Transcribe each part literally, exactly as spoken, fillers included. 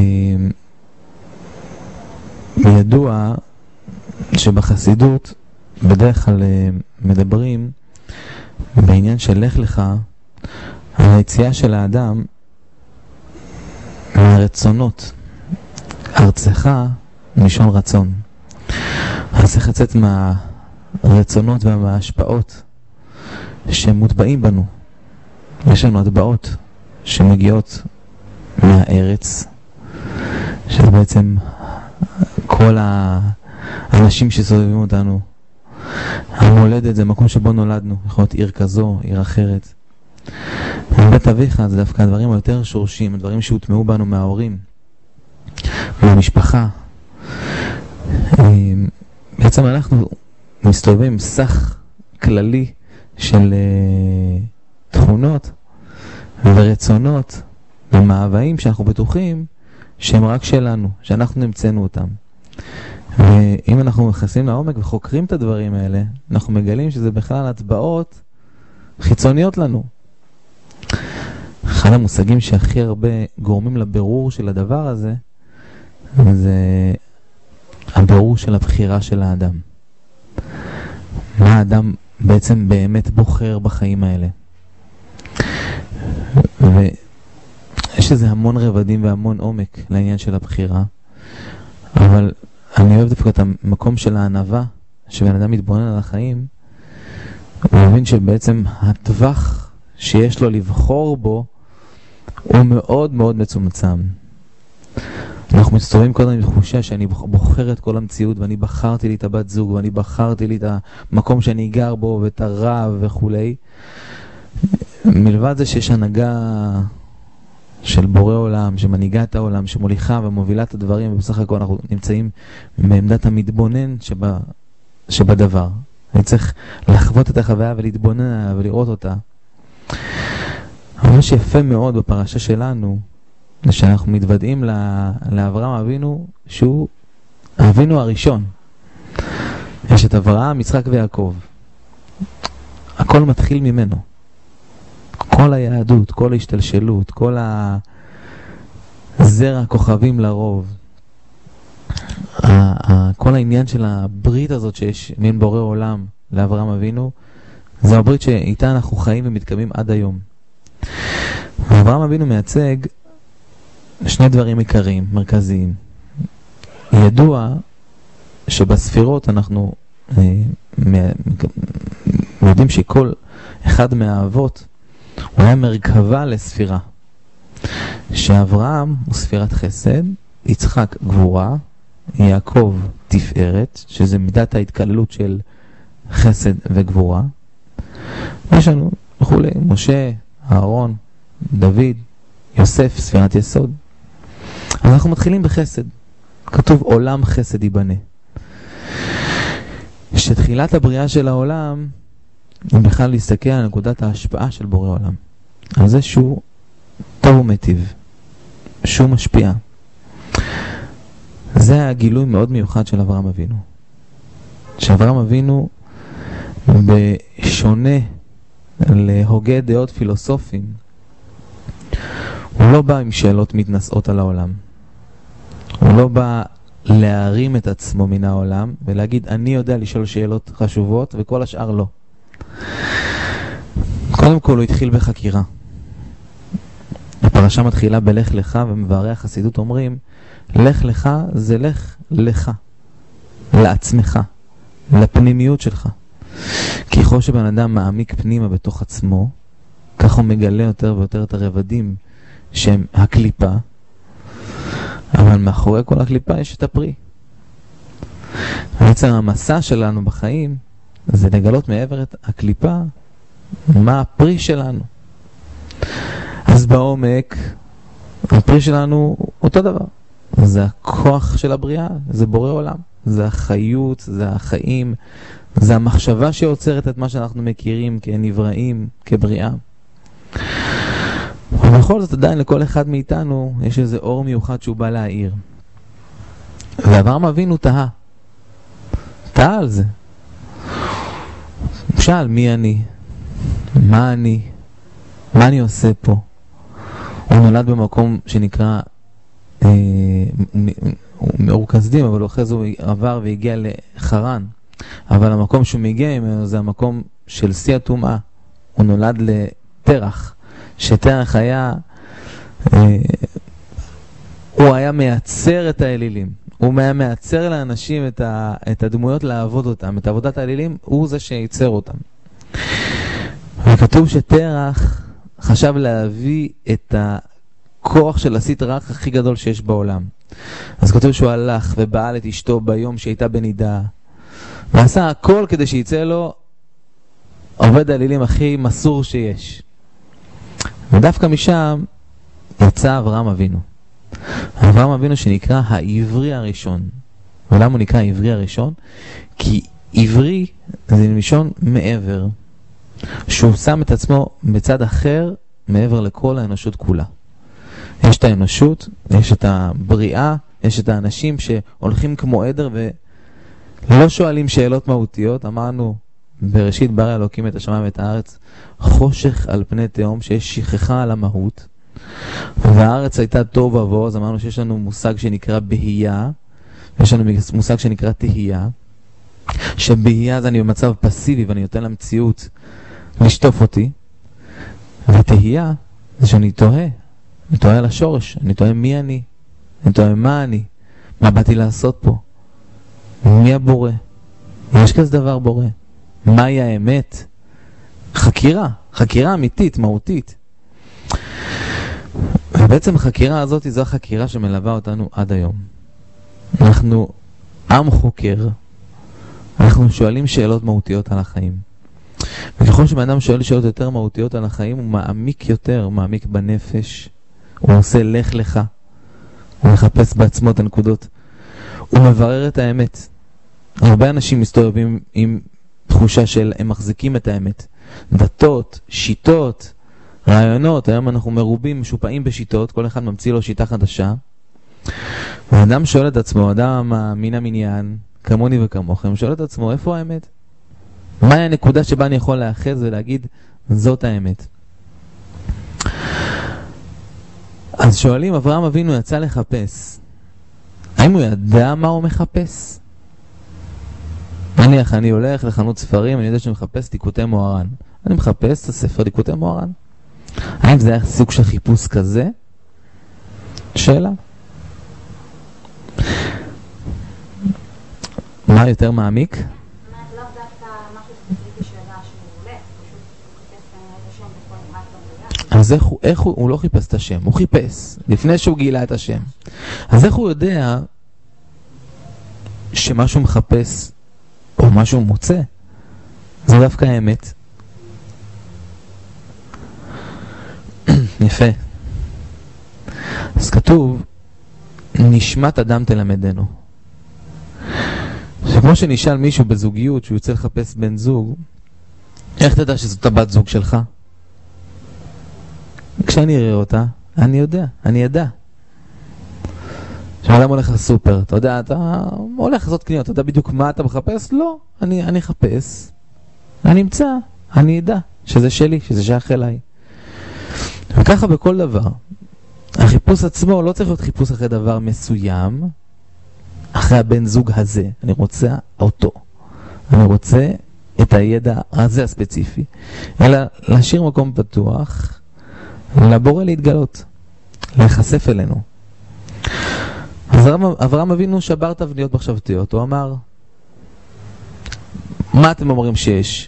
ידוע שבחסידות בדרך כלל מדברים בעניין של לך לך על היציאה של האדם מהרצונות. ארצך משון רצון. אז צריך לצאת מהרצונות ומההשפעות שמוטבעים בנו. יש לנו הטבעות שמגיעות מהארץ, שזה בעצם כל האנשים שסובבים אותנו. המולדת זה מקום שבו נולדנו, יכול להיות עיר כזו, עיר אחרת. בית אביך זה דווקא הדברים היותר שורשים, הדברים שהוטמעו בנו מההורים, מהמשפחה. בעצם אנחנו מסתובבים סך כללי של תכונות ורצונות ומאוויים שאנחנו בטוחים שהם רק שלנו, שאנחנו נמצאנו אותם. ואם אנחנו נכנסים לעומק וחוקרים את הדברים האלה, אנחנו מגלים שזה בכלל הצבעות חיצוניות לנו. אחד המושגים שהכי הרבה גורמים לבירור של הדבר הזה, זה הבירור של הבחירה של האדם. מה האדם בעצם באמת בוחר בחיים האלה. ויש איזה המון רבדים והמון עומק לעניין של הבחירה, אבל אני אוהב דווקא את המקום של הענווה, שבן אדם מתבונן על החיים, הוא מבין שבעצם הטווח שיש לו לבחור בו הוא מאוד מאוד מצומצם. אנחנו מסתובבים קודם עם תחושה שאני בוחר את כל המציאות, ואני בחרתי לי את הבת זוג, ואני בחרתי לי את המקום שאני גר בו, ואת הרב וכולי. מלבד זה שיש הנהגה של בורא עולם, שמנהיגה את העולם, שמוליכה ומובילה את הדברים, ובסך הכל אנחנו נמצאים בעמדת המתבונן שבה, שבדבר. אני צריך לחוות את החוויה ולהתבונן ולראות אותה. אבל מה שיפה מאוד בפרשה שלנו, זה שאנחנו מתוודעים לאברהם אבינו, שהוא אבינו הראשון. יש את אברהם, יצחק ויעקב. הכל מתחיל ממנו. כל היהדות, כל ההשתלשלות, כל הזרע הכוכבים לרוב. כל העניין של הברית הזאת שיש מן בורא עולם לאברהם אבינו, זו הברית שאיתה אנחנו חיים ומתקיימים עד היום. אברהם אבינו מייצג שני דברים עיקריים, מרכזיים. ידוע שבספירות אנחנו אה, יודעים שכל אחד מהאבות הוא היה מרכבה לספירה. שאברהם הוא ספירת חסד, יצחק גבורה, יעקב תפארת, שזה מידת ההתקללות של חסד וגבורה. יש לנו וכולי, משה, אהרון, דוד, יוסף, ספירת יסוד. אז אנחנו מתחילים בחסד. כתוב עולם חסד ייבנה. שתחילת הבריאה של העולם היא בכלל להסתכל על נקודת ההשפעה של בורא עולם. על זה שהוא טוב ומיטיב, שהוא משפיע. זה הגילוי מאוד מיוחד של אברהם אבינו. שאברהם אבינו, בשונה להוגי דעות פילוסופיים, הוא לא בא עם שאלות מתנשאות על העולם. הוא לא בא להרים את עצמו מן העולם ולהגיד אני יודע לשאול שאלות חשובות וכל השאר לא. קודם כל הוא התחיל בחקירה. הפרשה מתחילה בלך לך, ומבארי החסידות אומרים לך לך זה לך לך, לעצמך, לפנימיות שלך. ככל שבן אדם מעמיק פנימה בתוך עצמו, כך הוא מגלה יותר ויותר את הרבדים שהם הקליפה, אבל מאחורי כל הקליפה יש את הפרי. בעצם המסע שלנו בחיים זה לגלות מעבר את הקליפה מה הפרי שלנו. אז בעומק הפרי שלנו אותו דבר. זה הכוח של הבריאה, זה בורא עולם, זה החיות, זה החיים, זה המחשבה שיוצרת את מה שאנחנו מכירים כנבראים, כבריאה. ובכל זאת עדיין לכל אחד מאיתנו יש איזה אור מיוחד שהוא בא להעיר. ואברהם אבינו תהה. תהה על זה. הוא שאל מי אני? מה אני? מה אני עושה פה? הוא נולד במקום שנקרא אה, מאור כסדים, אבל אחרי זה הוא עבר והגיע לחרן. אבל המקום שהוא מגיע ממנו זה המקום של שיא הטומאה. הוא נולד לתרח, שתרח היה, אה, הוא היה מייצר את האלילים. הוא היה מייצר לאנשים את, ה, את הדמויות לעבוד אותם. את עבודת האלילים הוא זה שייצר אותם. וכתוב שתרח חשב להביא את הכוח של הסטרא הכי גדול שיש בעולם. אז כתוב שהוא הלך ובעל את אשתו ביום שהייתה בנידה, ועשה הכל כדי שיצא לו עובד האלילים הכי מסור שיש. ודווקא משם יצא אברהם אבינו. אברהם אבינו שנקרא העברי הראשון. ולמה הוא נקרא העברי הראשון? כי עברי זה מלשון מעבר. שהוא שם את עצמו בצד אחר מעבר לכל האנושות כולה. יש את האנושות, יש את הבריאה, יש את האנשים שהולכים כמו עדר ולא שואלים שאלות מהותיות. אמרנו בראשית ברא אלוקים את השמיים ואת הארץ, חושך על פני תהום, שיש שכחה על המהות, והארץ הייתה טוב ובוהו. אז אמרנו שיש לנו מושג שנקרא בהייה, יש לנו מושג שנקרא תהייה, שבהייה זה אני במצב פסיבי ואני נותן למציאות לשטוף אותי, ותהייה זה שאני תוהה, אני תוהה על השורש, אני תוהה מי אני, אני תוהה מה אני, מה באתי לעשות פה, מי הבורא, יש כזה דבר בורא, מהי האמת, חקירה, חקירה אמיתית, מהותית. ובעצם החקירה הזאת זו החקירה שמלווה אותנו עד היום. אנחנו עם חוקר, אנחנו שואלים שאלות מהותיות על החיים. וככל שבאדם שואל שאלות יותר מהותיות על החיים, הוא מעמיק יותר, הוא מעמיק בנפש, הוא עושה לך לך, הוא מחפש בעצמו את הנקודות, הוא מברר את האמת. הרבה אנשים מסתובבים עם תחושה של הם מחזיקים את האמת. דתות, שיטות, רעיונות, היום אנחנו מרובים, משופעים בשיטות, כל אחד ממציא לו שיטה חדשה. ואדם שואל את עצמו, אדם מן המניין, כמוני וכמוכם, שואל את עצמו, איפה האמת? מהי הנקודה שבה אני יכול לאחז ולהגיד, זאת האמת? אז שואלים, אברהם אבינו יצא לחפש. האם הוא ידע מה הוא מחפש? נניח, אני הולך לחנות ספרים, אני יודע שאני מחפש ליקוטי מוהר"ן. אני מחפש את הספר ליקוטי מוהר"ן. האם זה היה סוג של חיפוש כזה? שאלה. מה יותר מעמיק? לא דווקא משהו ספציפי שידע שהוא הולך, פשוט חיפש את השם בכל רק במדויק. אז איך הוא, איך הוא, הוא לא חיפש את השם, הוא חיפש, לפני שהוא גילה את השם. אז איך הוא יודע שמשהו מחפש או משהו מוצא? זה דווקא האמת. יפה. אז כתוב, נשמת אדם תלמדנו. שכמו שנשאל מישהו בזוגיות שהוא יוצא לחפש בן זוג, איך תדע שזאת הבת זוג שלך? כשאני אראה אותה, אני יודע, אני ידע. כשאדם הולך לסופר, אתה יודע, אתה הולך לעשות קניות, אתה יודע בדיוק מה אתה מחפש? לא, אני, אני אחפש, אני אמצא, אני ידע שזה שלי, שזה שייך אליי. וככה בכל דבר. החיפוש עצמו לא צריך להיות חיפוש אחרי דבר מסוים, אחרי הבן זוג הזה. אני רוצה אותו. אני רוצה את הידע הזה הספציפי. אלא להשאיר מקום פתוח, לבורא להתגלות, להיחשף אלינו. אז אברהם אבינו שבר תבניות מחשבתיות. הוא אמר, מה אתם אומרים שיש?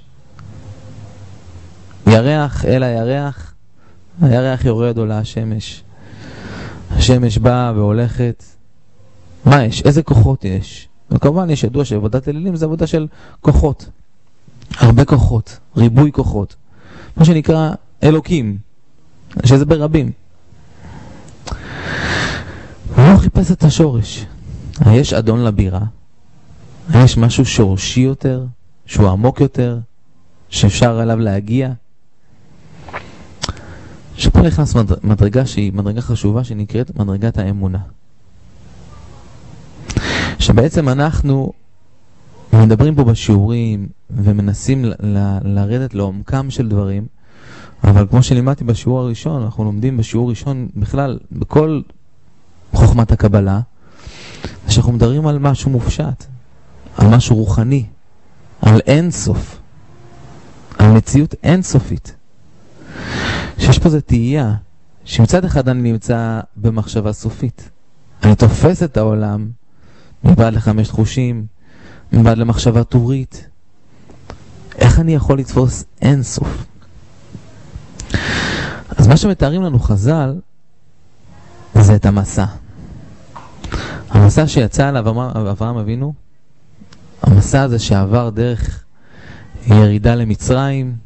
ירח, אל הירח, הירח יורד עולה השמש. השמש באה והולכת. מה יש? איזה כוחות יש? וכמובן יש ידוע שעבודת אלילים זה עבודה של כוחות. הרבה כוחות, ריבוי כוחות. מה שנקרא אלוקים, שזה ברבים. הוא לא חיפש את השורש. יש אדון לבירה. יש משהו שורשי יותר, שהוא עמוק יותר, שאפשר עליו להגיע. שפה נכנס מדרגה שהיא מדרגה חשובה שנקראת מדרגת האמונה. שבעצם אנחנו מדברים פה בשיעורים ומנסים ל- ל- לרדת לעומקם של דברים, אבל כמו שלימדתי בשיעור הראשון, אנחנו לומדים בשיעור ראשון בכלל, בכל חוכמת הקבלה, זה שאנחנו מדברים על משהו מופשט, על משהו רוחני, על אין סוף, על מציאות אינסופית. שיש פה זה תהייה, שמצד אחד אני נמצא במחשבה סופית. אני תופס את העולם מבעד לחמש חושים, מבעד למחשבה טורית. איך אני יכול לתפוס אין סוף? אז מה שמתארים לנו חז"ל, זה את המסע. המסע שיצא עליו אברהם אבינו, המסע הזה שעבר דרך ירידה למצרים,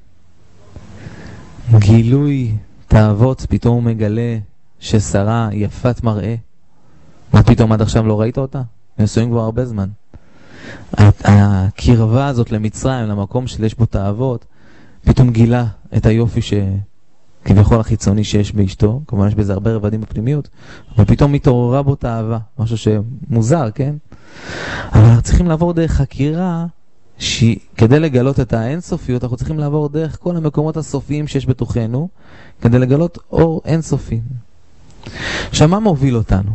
גילוי תאוות, פתאום הוא מגלה ששרה יפת מראה. מה פתאום עד עכשיו לא ראית אותה? נשואים כבר הרבה זמן. הקרבה הזאת למצרים, למקום שיש בו תאוות, פתאום גילה את היופי שכביכול החיצוני שיש באשתו. כמובן יש בזה הרבה רבדים בפנימיות, אבל פתאום מתעוררה בו תאווה, משהו שמוזר, כן? אבל אנחנו צריכים לעבור דרך חקירה, שכדי לגלות את האינסופיות, אנחנו צריכים לעבור דרך כל המקומות הסופיים שיש בתוכנו, כדי לגלות אור אינסופי. עכשיו, מה מוביל אותנו?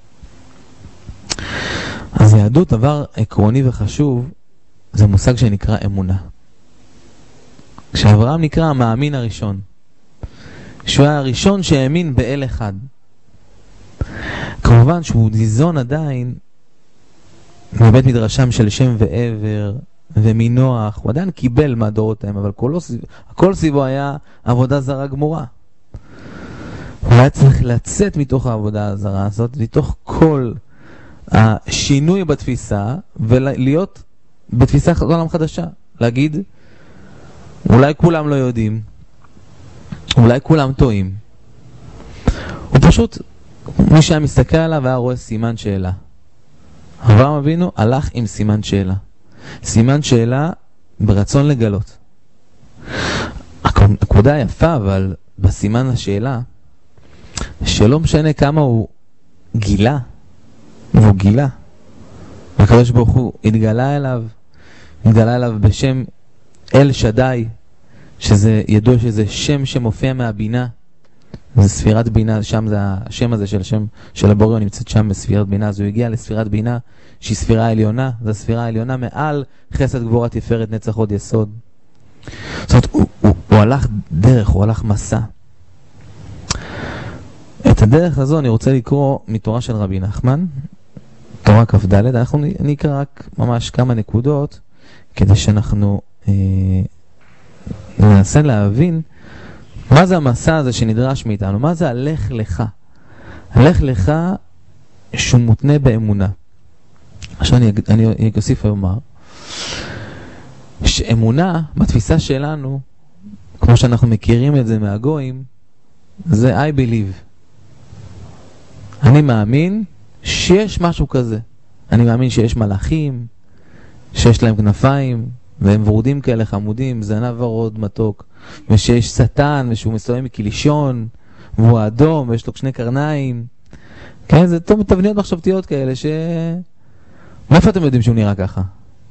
אז יהדות, דבר עקרוני וחשוב, זה מושג שנקרא אמונה. כשאברהם נקרא המאמין הראשון, שהוא היה הראשון שהאמין באל אחד. כמובן שהוא ניזון עדיין מבית מדרשם של שם ועבר ומנוח, הוא עדיין קיבל מהדורות ההם, אבל כל, הכל סביבו היה עבודה זרה גמורה. הוא היה צריך לצאת מתוך העבודה הזרה הזאת, מתוך כל השינוי בתפיסה, ולהיות בתפיסה עולם חדשה. להגיד, אולי כולם לא יודעים, אולי כולם טועים. הוא פשוט, מי שהיה מסתכל עליו היה רואה סימן שאלה. אברהם אבינו הלך עם סימן שאלה. סימן שאלה ברצון לגלות. הקודה יפה, אבל בסימן השאלה, שלא משנה כמה הוא גילה, והוא גילה. הקדוש ברוך הוא התגלה אליו, התגלה אליו בשם אל שדאי, שזה ידוע שזה שם שמופיע מהבינה, זה ספירת בינה, שם זה השם הזה של השם של הבורא נמצאת שם בספירת בינה, אז הוא הגיע לספירת בינה שהיא ספירה עליונה, זו הספירה העליונה מעל חסד גבורה תפארת נצח עוד יסוד. זאת אומרת, הוא, הוא, הוא הלך דרך, הוא הלך מסע. את הדרך הזו אני רוצה לקרוא מתורה של רבי נחמן, תורה כף ד', אנחנו נקרא רק ממש כמה נקודות, כדי שאנחנו אה, ננסה להבין מה זה המסע הזה שנדרש מאיתנו, מה זה הלך לך. הלך לך שהוא מותנה באמונה. עכשיו אני, אני אוסיף ואומר, שאמונה בתפיסה שלנו, כמו שאנחנו מכירים את זה מהגויים, זה I believe. אני מאמין שיש משהו כזה. אני מאמין שיש מלאכים, שיש להם כנפיים, והם ורודים כאלה חמודים, זנב ורוד מתוק, ושיש שטן, ושהוא מסתובב מכלישון, והוא האדום, ויש לו שני קרניים. כן, זה טוב, תבניות מחשבתיות כאלה, ש... מאיפה אתם יודעים שהוא נראה ככה?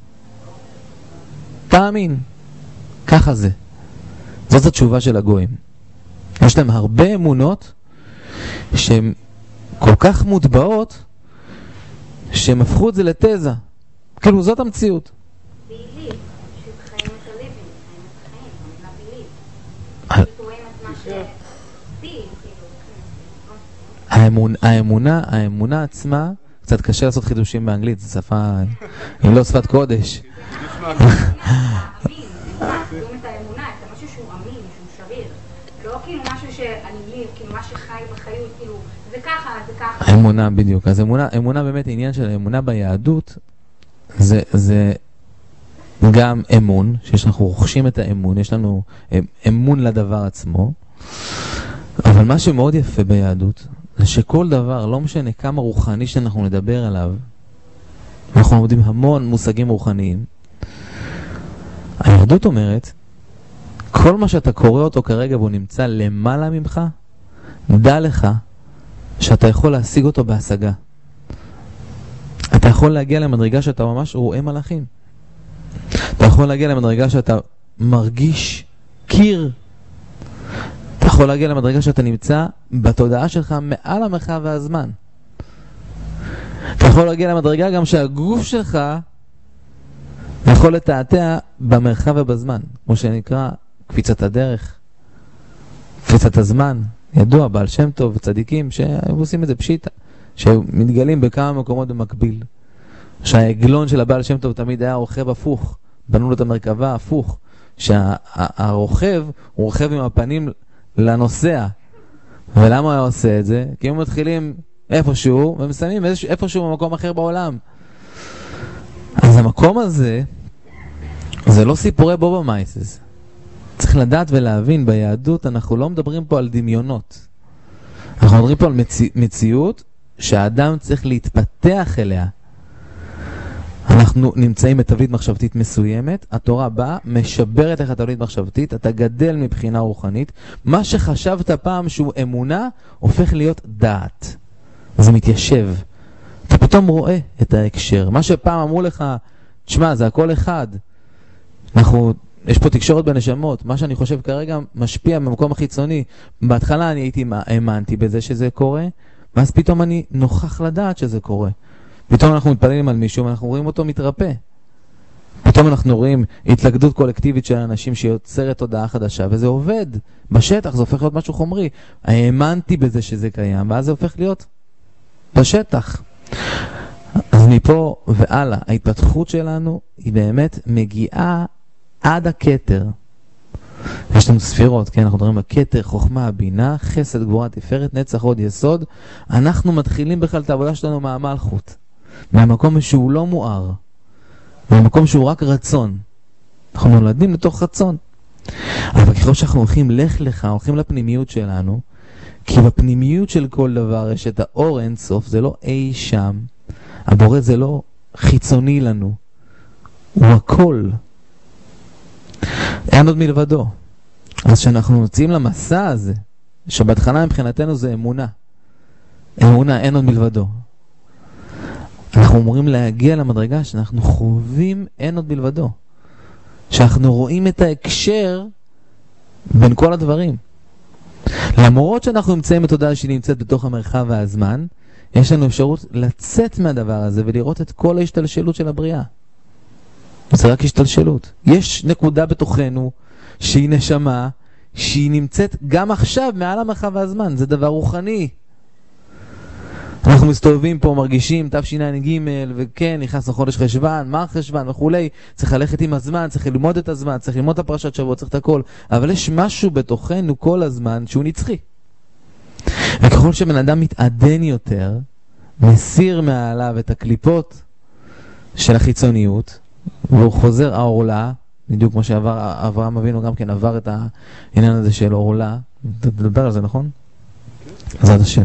תאמין. ככה זה. זאת התשובה של הגויים. יש להם הרבה אמונות, שהן כל כך מוטבעות, שהם הפכו את זה לתזה. כאילו, זאת המציאות. האמונה, האמונה עצמה, קצת קשה לעשות חידושים באנגלית, זו שפה, היא לא שפת קודש. האמונה בדיוק, אז אמונה, אמונה באמת, העניין של האמונה ביהדות, זה, זה גם אמון, שאנחנו רוכשים את האמון, יש לנו אמון לדבר עצמו, אבל מה שמאוד יפה ביהדות, זה שכל דבר, לא משנה כמה רוחני שאנחנו נדבר עליו, אנחנו עומדים המון מושגים רוחניים, היהדות אומרת, כל מה שאתה קורא אותו כרגע והוא נמצא למעלה ממך, דע לך שאתה יכול להשיג אותו בהשגה. אתה יכול להגיע למדרגה שאתה ממש רואה מלאכים. אתה יכול להגיע למדרגה שאתה מרגיש קיר. אתה יכול להגיע למדרגה שאתה נמצא בתודעה שלך מעל המרחב והזמן. אתה יכול להגיע למדרגה גם שהגוף שלך יכול לתעתע במרחב ובזמן, כמו שנקרא קפיצת הדרך, קפיצת הזמן. ידוע, בעל שם טוב וצדיקים שעושים את זה פשיטה, שמתגלים בכמה מקומות במקביל. שהעגלון של הבעל שם טוב תמיד היה רוכב הפוך, בנו לו את המרכבה הפוך, שהרוכב הוא רוכב עם הפנים לנוסע. ולמה הוא היה עושה את זה? כי הם מתחילים איפשהו ומסיימים איפשהו במקום אחר בעולם. אז המקום הזה זה לא סיפורי בובה מייסס. צריך לדעת ולהבין, ביהדות אנחנו לא מדברים פה על דמיונות. אנחנו מדברים פה על מציא, מציאות שהאדם צריך להתפתח אליה. אנחנו נמצאים בתבנית מחשבתית מסוימת, התורה באה, משברת לך תבנית מחשבתית, אתה גדל מבחינה רוחנית, מה שחשבת פעם שהוא אמונה, הופך להיות דעת. זה מתיישב. אתה פתאום רואה את ההקשר. מה שפעם אמרו לך, תשמע, זה הכל אחד. אנחנו, יש פה תקשורת בנשמות. מה שאני חושב כרגע משפיע במקום החיצוני. בהתחלה אני הייתי, האמנתי בזה שזה קורה, ואז פתאום אני נוכח לדעת שזה קורה. פתאום אנחנו מתפללים על מישהו ואנחנו רואים אותו מתרפא. פתאום אנחנו רואים התלכדות קולקטיבית של אנשים שיוצרת תודעה חדשה, וזה עובד. בשטח זה הופך להיות משהו חומרי. האמנתי בזה שזה קיים, ואז זה הופך להיות בשטח. אז מפה ועלה, ההתפתחות שלנו היא באמת מגיעה עד הכתר. יש לנו ספירות, כן? אנחנו מדברים על כתר, חוכמה, בינה, חסד, גבורה, תפארת, נצח, עוד יסוד. אנחנו מתחילים בכלל את העבודה שלנו מהמלכות. מהמקום שהוא לא מואר. מהמקום שהוא רק רצון. אנחנו נולדים לתוך רצון. אבל ככל שאנחנו הולכים לך לך, הולכים לפנימיות שלנו, כי בפנימיות של כל דבר יש את האור אין סוף, זה לא אי שם. הבורא זה לא חיצוני לנו. הוא הכל. אין עוד מלבדו. אז שאנחנו מוצאים למסע הזה, שבהתחלה מבחינתנו זה אמונה. אמונה, אין עוד מלבדו. אנחנו אומרים להגיע למדרגה שאנחנו חווים אין עוד מלבדו. שאנחנו רואים את ההקשר בין כל הדברים. למרות שאנחנו נמצאים בתודעה שהיא נמצאת בתוך המרחב והזמן, יש לנו אפשרות לצאת מהדבר הזה ולראות את כל ההשתלשלות של הבריאה. זה רק השתלשלות. יש נקודה בתוכנו שהיא נשמה, שהיא נמצאת גם עכשיו מעל המרחב והזמן. זה דבר רוחני. אנחנו מסתובבים פה, מרגישים תשע"ג, וכן, נכנס לחודש חשבן, מה חשבן וכולי. צריך ללכת עם הזמן, צריך ללמוד את הזמן, צריך ללמוד את הפרשת שבוע, צריך את הכל. אבל יש משהו בתוכנו כל הזמן שהוא נצחי. וככל שבן אדם מתעדן יותר, מסיר מעליו את הקליפות של החיצוניות, והוא חוזר העורלה, בדיוק כמו שעבר, אברהם אבינו גם כן עבר את העניין הזה של עורלה. תדבר על זה, נכון? עזרת השם.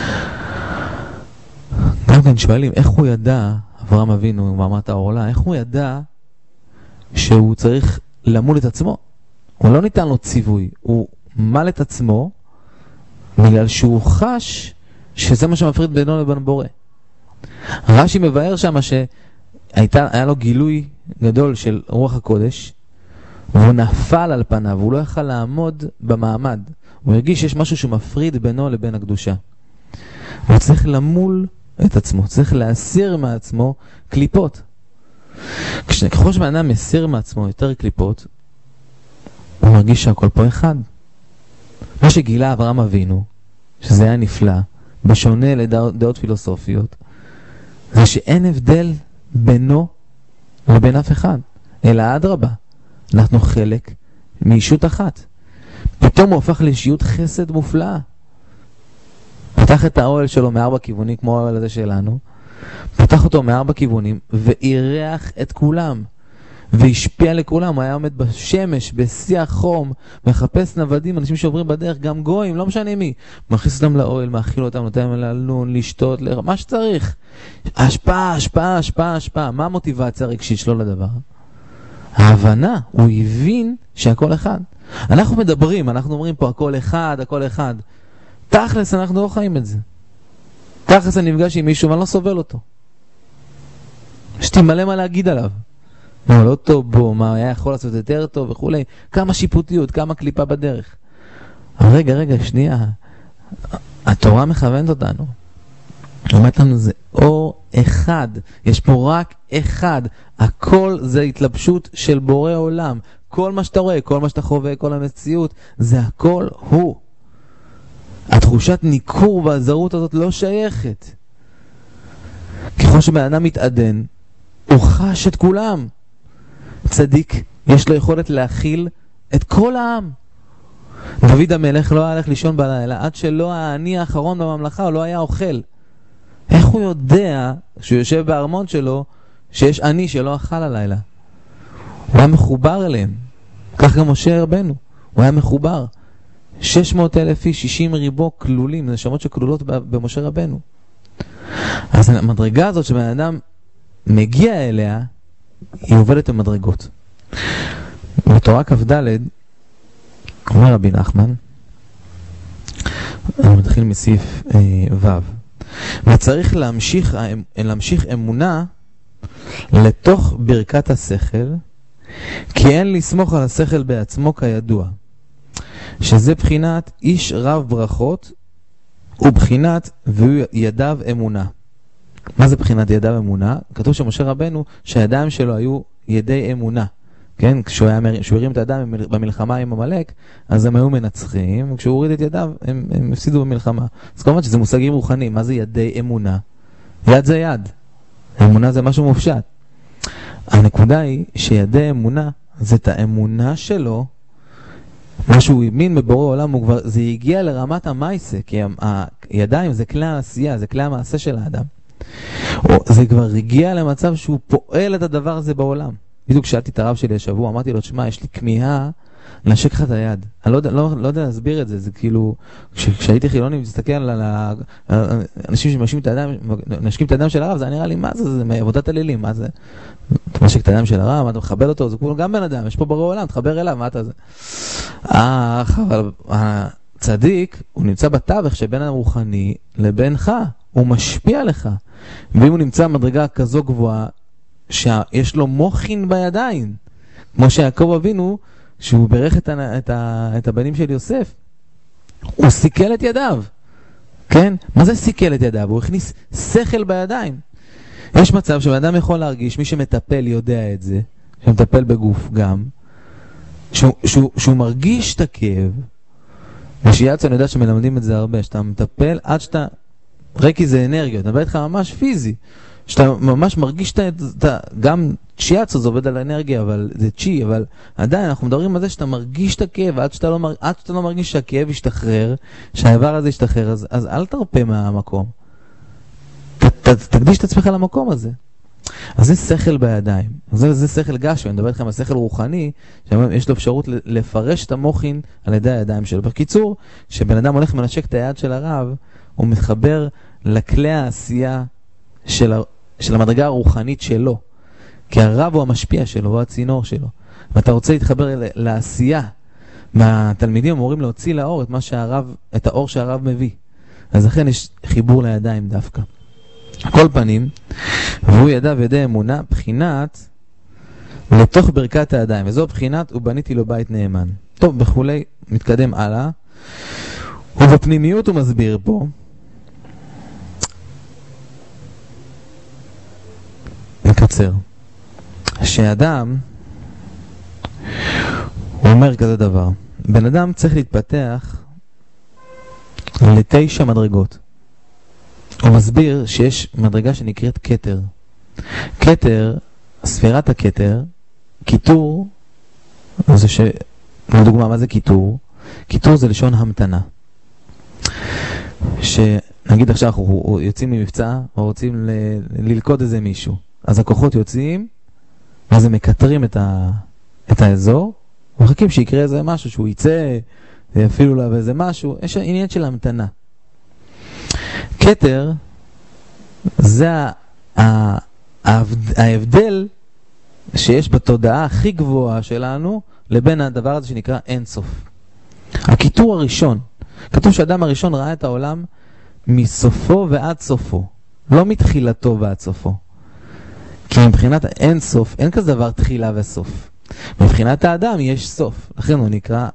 גם כן שואלים, איך הוא ידע, אברהם אבינו, מעמת העורלה, איך הוא ידע שהוא צריך למול את עצמו? הוא לא ניתן לו ציווי, הוא מל את עצמו, בגלל שהוא חש שזה מה שמפריד בינו לבין בורא. רש"י מבאר שם שהיה לו גילוי גדול של רוח הקודש, והוא נפל על פניו, הוא לא יכל לעמוד במעמד. הוא הרגיש שיש משהו שמפריד בינו לבין הקדושה. הוא צריך למול את עצמו, צריך להסיר מעצמו קליפות. ככל שבן אדם מסיר מעצמו יותר קליפות, הוא מרגיש שהכל פה אחד. מה שגילה אברהם אבינו, שזה היה נפלא, בשונה לדעות פילוסופיות, זה שאין הבדל בינו לבין אף אחד, אלא אדרבה, אנחנו חלק מאישות אחת. פתאום הוא הופך לאישיות חסד מופלאה. פתח את האוהל שלו מארבע כיוונים, כמו האוהל הזה שלנו, פתח אותו מארבע כיוונים, ואירח את כולם, והשפיע לכולם. הוא היה עומד בשמש, בשיח חום, מחפש נוודים, אנשים שעוברים בדרך, גם גויים, לא משנה מי. מכניס אותם לאוהל, מאכיל אותם, נותן להם ללון, לשתות, לראות, מה שצריך. השפעה, השפעה, השפעה, השפעה. מה המוטיבציה הרגשית שלו לדבר? ההבנה, הוא הבין שהכל אחד. אנחנו מדברים, אנחנו אומרים פה הכל אחד, הכל אחד. תכלס אנחנו לא חיים את זה. תכלס אני נפגש עם מישהו ואני לא סובל אותו. יש לי מלא מה להגיד עליו. לא, לא טוב בו, מה היה יכול לעשות יותר טוב וכולי. כמה שיפוטיות, כמה קליפה בדרך. אבל רגע, רגע, שנייה. התורה מכוונת אותנו. אומרת לנו זה אור אחד, יש פה רק אחד, הכל זה התלבשות של בורא עולם, כל מה שאתה רואה, כל מה שאתה חווה, כל המציאות, זה הכל הוא. התחושת ניכור והזרות הזאת לא שייכת. ככל שבן אדם מתעדן, הוא חש את כולם. צדיק, יש לו יכולת להכיל את כל העם. דוד המלך לא הלך לישון בלילה, עד שלא העני האחרון בממלכה, הוא לא היה אוכל. איך הוא יודע, שהוא יושב בארמון שלו, שיש עני שלא אכל הלילה? הוא היה מחובר אליהם. כך גם משה רבנו, הוא היה מחובר. שש מאות אלף איש, שישים ריבו כלולים, נשמות שכלולות במשה רבנו. אז המדרגה הזאת שבן אדם מגיע אליה, היא עובדת במדרגות. בתורה כ"ד, אומר רבי נחמן, אני מתחיל מסעיף אה, ו', וצריך להמשיך, להמשיך אמונה לתוך ברכת השכל, כי אין לסמוך על השכל בעצמו כידוע, שזה בחינת איש רב ברכות ובחינת והוא ידיו אמונה. מה זה בחינת ידיו אמונה? כתוב שמשה רבנו שהידיים שלו היו ידי אמונה. כן, כשהוא הרים את הידיים במלחמה עם המלאק, אז הם היו מנצחים, וכשהוא הוריד את ידיו, הם, הם הפסידו במלחמה. אז כמובן שזה מושגים רוחניים. מה זה ידי אמונה? יד זה יד. אמונה זה משהו מופשט. הנקודה היא שידי אמונה, זה את האמונה שלו, מה שהוא האמין בבורא עולם, הוא כבר, זה הגיע לרמת המייסה, כי הידיים זה כלי העשייה, זה כלי המעשה של האדם. זה כבר הגיע למצב שהוא פועל את הדבר הזה בעולם. בדיוק שאלתי את הרב שלי השבוע, אמרתי לו, תשמע, יש לי כמיהה לנשק לך את היד. אני לא, לא, לא יודע להסביר את זה, זה כאילו, כש, כשהייתי חילוני מסתכל על האנשים שמנשקים את הידיים, נשקים את הידיים של הרב, זה נראה לי, מה זה, זה מעבודת אלילים, מה זה? אתה נשק את הידיים של הרב, מה אתה מכבד אותו, זה כאילו גם בן אדם, יש פה בורא עולם, תחבר אליו, מה אתה זה? אך, אבל הצדיק, הוא נמצא בתווך שבין הרוחני לבינך, הוא משפיע לך. ואם הוא נמצא במדרגה כזו גבוהה, שיש לו מוחין בידיים, כמו שיעקב אבינו, שהוא ברך את, ה, את, ה, את הבנים של יוסף, הוא סיכל את ידיו. כן? מה זה סיכל את ידיו? הוא הכניס שכל בידיים. יש מצב שבאדם יכול להרגיש, מי שמטפל יודע את זה, שמטפל בגוף גם, שהוא, שהוא, שהוא מרגיש את הכאב, ושיעץ אני יודע שמלמדים את זה הרבה, שאתה מטפל עד שאתה, רקי זה אנרגיות, אני מדבר איתך ממש פיזי, שאתה ממש מרגיש את ה... גם צ'יאצו זה עובד על האנרגיה, אבל זה צ'י, אבל עדיין אנחנו מדברים על זה שאתה מרגיש את הכאב, עד שאתה לא, מר... עד שאתה לא מרגיש שהכאב ישתחרר, שהאיבר הזה ישתחרר, אז, אז אל תרפה מהמקום. ת, ת, תקדיש את עצמך למקום הזה. אז זה שכל בידיים. זה, זה שכל גשמי, אני מדבר איתכם על שכל רוחני, שיש לו אפשרות לפרש את המוחין על ידי הידיים שלו. בקיצור, שבן אדם הולך מנשק את היד של הרב, הוא מתחבר לכלי העשייה של, של המדרגה הרוחנית שלו. כי הרב הוא המשפיע שלו, הוא הצינור שלו. ואתה רוצה להתחבר לעשייה, מהתלמידים אמורים להוציא לאור את מה שהרב, את האור שהרב מביא. אז לכן יש חיבור לידיים דווקא. כל פנים, והוא ידע וידי אמונה, בחינת לתוך ברכת הידיים. וזו בחינת, ובניתי לו בית נאמן. טוב, בכולי, מתקדם הלאה. ובפנימיות הוא מסביר פה, מקצר, שאדם, הוא אומר כזה דבר, בן אדם צריך להתפתח לתשע מדרגות. הוא מסביר שיש מדרגה שנקראת כתר. כתר, ספירת הכתר, כיתור, זה ש... לדוגמה, מה זה כיתור? כיתור זה לשון המתנה. שנגיד עכשיו אנחנו יוצאים ממבצע, או רוצים ל... ללכוד איזה מישהו. אז הכוחות יוצאים, ואז הם מקטרים את, ה... את האזור, ומחכים שיקרה איזה משהו, שהוא יצא, אפילו לה איזה משהו, יש עניין של המתנה. כתר, זה ההבדל שיש בתודעה הכי גבוהה שלנו לבין הדבר הזה שנקרא אין סוף. הכיתור הראשון, כתוב שהאדם הראשון ראה את העולם מסופו ועד סופו, לא מתחילתו ועד סופו. כי מבחינת אין סוף, אין כזה דבר תחילה וסוף. מבחינת האדם יש סוף, לכן הוא נקרא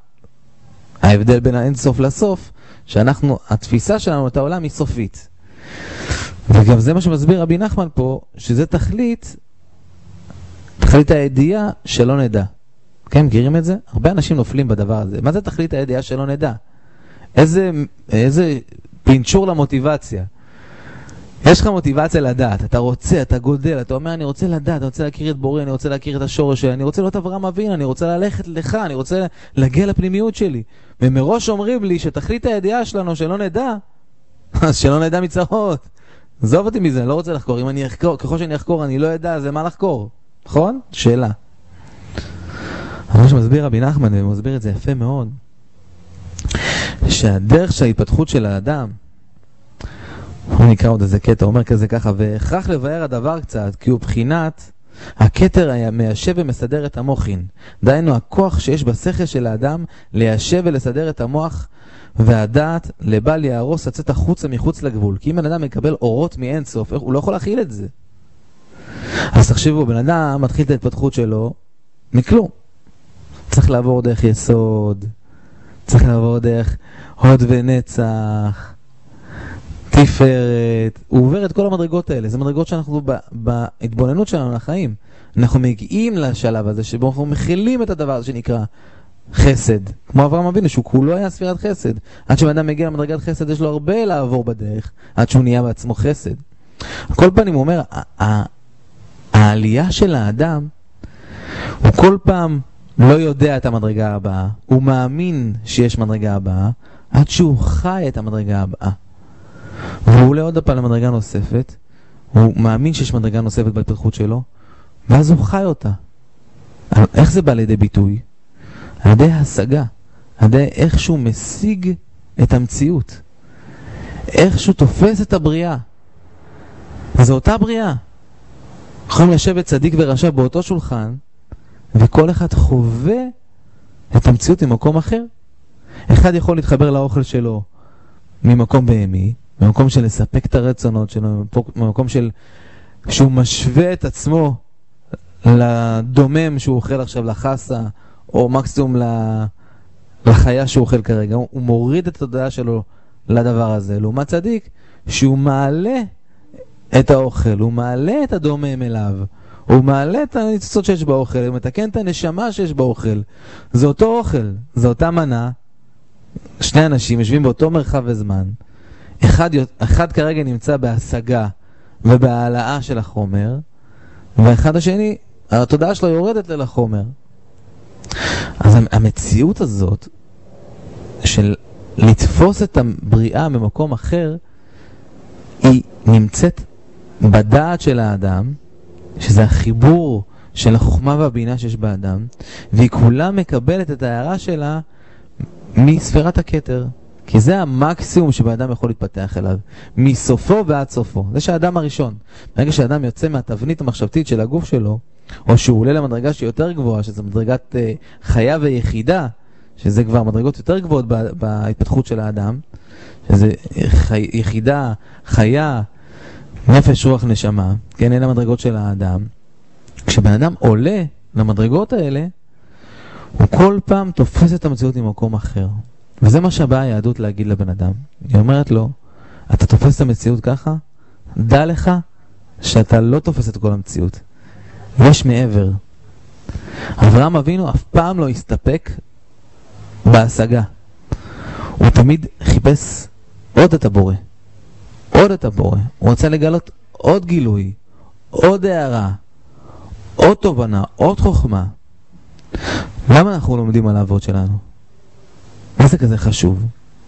ההבדל בין האין סוף לסוף, שאנחנו, התפיסה שלנו את העולם היא סופית. וגם זה מה שמסביר רבי נחמן פה, שזה תכלית, תכלית הידיעה שלא נדע. כן, מכירים את זה? הרבה אנשים נופלים בדבר הזה. מה זה תכלית הידיעה שלא נדע? איזה, איזה פינצ'ור למוטיבציה. יש לך מוטיבציה לדעת, אתה רוצה, אתה גודל, אתה אומר אני רוצה לדעת, אני רוצה להכיר את בורי, אני רוצה להכיר את השורש שלי, אני רוצה להיות אברהם אבינו, אני רוצה ללכת לך, אני רוצה להגיע לפנימיות שלי. ומראש אומרים לי שתכלית הידיעה שלנו שלא נדע, אז שלא נדע מצרות. עזוב אותי מזה, אני לא רוצה לחקור. אם אני אחקור, ככל שאני אחקור אני לא יודע, זה מה לחקור. נכון? שאלה. אבל שמסביר רבי נחמן, הוא מסביר את זה יפה מאוד, שהדרך של ההתפתחות של האדם, הוא נקרא עוד איזה קטע, הוא אומר כזה ככה, והכרח לבאר הדבר קצת, כי הוא בחינת הכתר היה מיישב ומסדר את המוחין. דהיינו, הכוח שיש בשכל של האדם ליישב ולסדר את המוח והדעת לבל יהרוס לצאת החוצה מחוץ לגבול. כי אם בן אדם מקבל אורות מאין סוף, הוא לא יכול להכיל את זה. אז תחשבו, בן אדם מתחיל את ההתפתחות שלו מכלום. צריך לעבור דרך יסוד, צריך לעבור דרך הוד ונצח, תפארת. הוא עובר את כל המדרגות האלה. זה מדרגות שאנחנו ב- בהתבוננות שלנו לחיים. אנחנו מגיעים לשלב הזה שבו אנחנו מכילים את הדבר הזה שנקרא חסד. כמו אברהם אבינו, שהוא כולו היה ספירת חסד. עד שבאדם מגיע למדרגת חסד, יש לו הרבה לעבור בדרך, עד שהוא נהיה בעצמו חסד. כל פעם הוא אומר, העלייה של האדם, הוא כל פעם לא יודע את המדרגה הבאה, הוא מאמין שיש מדרגה הבאה, עד שהוא חי את המדרגה הבאה. והוא עולה עוד פעם למדרגה נוספת, הוא מאמין שיש מדרגה נוספת בהתפתחות שלו, ואז הוא חי אותה. איך זה בא לידי ביטוי? על ידי השגה, על ידי איך שהוא משיג את המציאות, איך שהוא תופס את הבריאה. זו אותה בריאה. יכולים לשבת צדיק ורשע באותו שולחן, וכל אחד חווה את המציאות ממקום אחר. אחד יכול להתחבר לאוכל שלו ממקום בהמי, ממקום של לספק את הרצונות שלו, ממקום של שהוא משווה את עצמו לדומם שהוא אוכל עכשיו לחסה, או מקסימום לחיה שהוא אוכל כרגע. הוא מוריד את התודעה שלו לדבר הזה. לעומת צדיק, שהוא מעלה את האוכל, הוא מעלה את הדומם אליו, הוא מעלה את הניצוצות שיש באוכל, הוא מתקן את הנשמה שיש באוכל. זה אותו אוכל, זה אותה מנה. שני אנשים יושבים באותו מרחב וזמן. אחד, אחד כרגע נמצא בהשגה ובהעלאה של החומר, ואחד השני, התודעה שלו יורדת אל החומר. אז המציאות הזאת של לתפוס את הבריאה ממקום אחר, היא נמצאת בדעת של האדם, שזה החיבור של החוכמה והבינה שיש באדם, והיא כולה מקבלת את ההערה שלה מספירת הכתר. כי זה המקסימום שבאדם יכול להתפתח אליו, מסופו ועד סופו. זה שהאדם הראשון. ברגע שהאדם יוצא מהתבנית המחשבתית של הגוף שלו, או שהוא עולה למדרגה שהיא יותר גבוהה, שזה מדרגת uh, חיה ויחידה, שזה כבר מדרגות יותר גבוהות בהתפתחות של האדם, שזה חי, יחידה, חיה, נפש, רוח, נשמה, כן, אלה המדרגות של האדם. כשבן אדם עולה למדרגות האלה, הוא כל פעם תופס את המציאות ממקום אחר. וזה מה שבאה היהדות להגיד לבן אדם. היא אומרת לו, אתה תופס את המציאות ככה? דע לך שאתה לא תופס את כל המציאות. יש מעבר. אברהם אבינו אף פעם לא הסתפק בהשגה. הוא תמיד חיפש עוד את הבורא. עוד את הבורא. הוא רוצה לגלות עוד גילוי, עוד הערה, עוד תובנה, עוד חוכמה. למה אנחנו לומדים על האבות שלנו? מה זה כזה חשוב?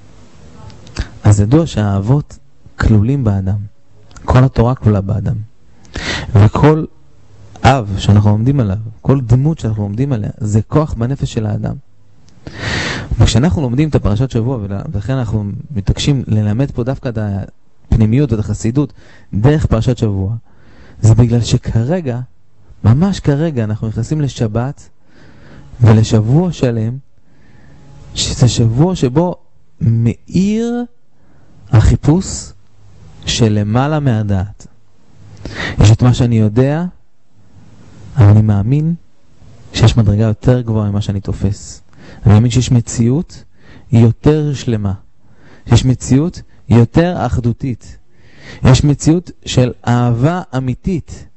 אז ידוע שהאבות כלולים באדם. כל התורה כלולה באדם. וכל אב שאנחנו לומדים עליו, כל דמות שאנחנו לומדים עליה, זה כוח בנפש של האדם. וכשאנחנו לומדים את הפרשת שבוע, ולכן אנחנו מתעקשים ללמד פה דווקא את הפנימיות ואת החסידות דרך פרשת שבוע, זה בגלל שכרגע, ממש כרגע, אנחנו נכנסים לשבת ולשבוע שלם, שזה שבוע שבו מאיר החיפוש של למעלה מהדעת. יש את מה שאני יודע, אבל אני מאמין שיש מדרגה יותר גבוהה ממה שאני תופס. אני מאמין שיש מציאות יותר שלמה. שיש מציאות יותר אחדותית. יש מציאות של אהבה אמיתית.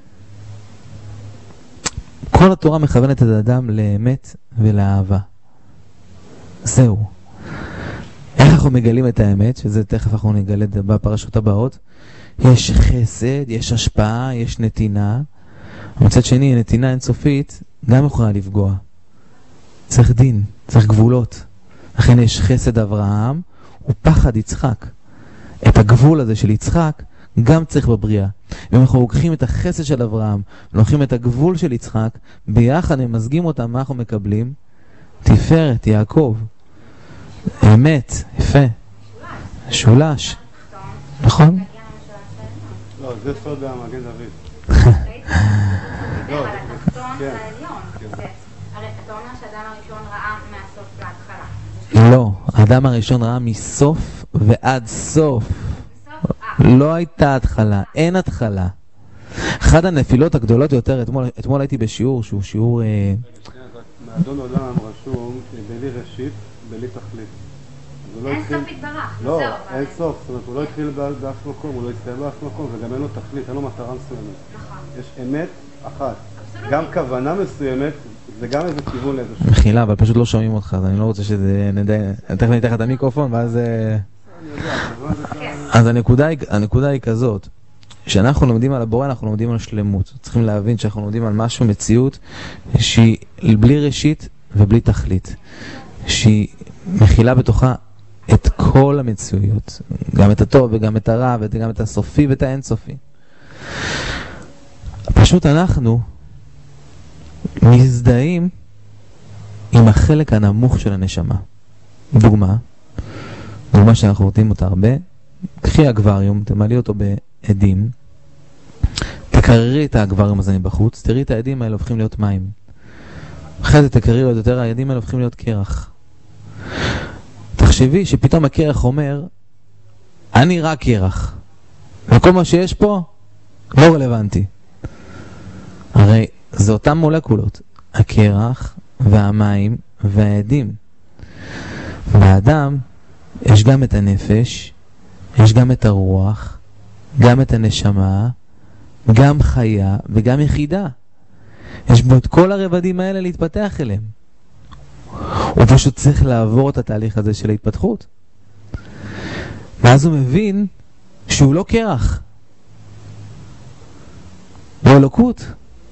כל התורה מכוונת את האדם לאמת ולאהבה. זהו. איך אנחנו מגלים את האמת, שזה תכף אנחנו נגלה בפרשות הבאות? יש חסד, יש השפעה, יש נתינה. מצד שני, נתינה אינסופית גם יכולה לפגוע. צריך דין, צריך גבולות. לכן יש חסד אברהם ופחד יצחק. את הגבול הזה של יצחק גם צריך בבריאה. אם אנחנו לוקחים את החסד של אברהם, לוקחים את הגבול של יצחק, ביחד ממזגים אותם, מה אנחנו מקבלים? תפארת, יעקב. אמת, יפה. שולש. נכון? לא, זה סוד המגן דוד. אבל התחתון והעליון. הרי אתה אומר שהאדם הראשון ראה מהסוף להתחלה. לא, האדם הראשון ראה מסוף ועד סוף. לא הייתה התחלה, אין התחלה. אחד הנפילות הגדולות יותר, אתמול, אתמול הייתי בשיעור שהוא שיעור... מאדון עולם רשום בלי ראשית, בלי תכלית. אין סוף התברך. לא, אין סוף. זאת אומרת, הוא לא התחיל באף מקום, הוא לא הסתיים באף מקום, וגם אין לו תכלית, אין לו מטרה מסוימת. נכון. יש אמת אחת. גם כוונה מסוימת, זה גם איזה כיוון לאיזשהו. מחילה, אבל פשוט לא שומעים אותך, אז אני לא רוצה שזה נדע... תכף ניתן לך את המיקרופון, ואז... אז הנקודה היא, הנקודה היא כזאת, שאנחנו לומדים על הבורא, אנחנו לומדים על שלמות. צריכים להבין שאנחנו לומדים על משהו, מציאות, שהיא בלי ראשית ובלי תכלית. שהיא מכילה בתוכה את כל המציאויות. גם את הטוב וגם את הרע, וגם את הסופי ואת האינסופי. פשוט אנחנו מזדהים עם החלק הנמוך של הנשמה. דוגמה, דוגמה שאנחנו רוצים אותה הרבה, קחי אגווריום, תמלאי אותו בעדים, תקררי את האגווריום הזה מבחוץ, תראי את העדים האלה הופכים להיות מים. אחרי זה תקררי עוד יותר, העדים האלה הופכים להיות קרח. תחשבי שפתאום הקרח אומר, אני רק קרח, וכל מה שיש פה לא רלוונטי. הרי זה אותם מולקולות, הקרח והמים והעדים. באדם יש גם את הנפש, יש גם את הרוח, גם את הנשמה, גם חיה וגם יחידה. יש בו את כל הרבדים האלה להתפתח אליהם. הוא פשוט צריך לעבור את התהליך הזה של ההתפתחות. ואז הוא מבין שהוא לא קרח. הוא אלוקות.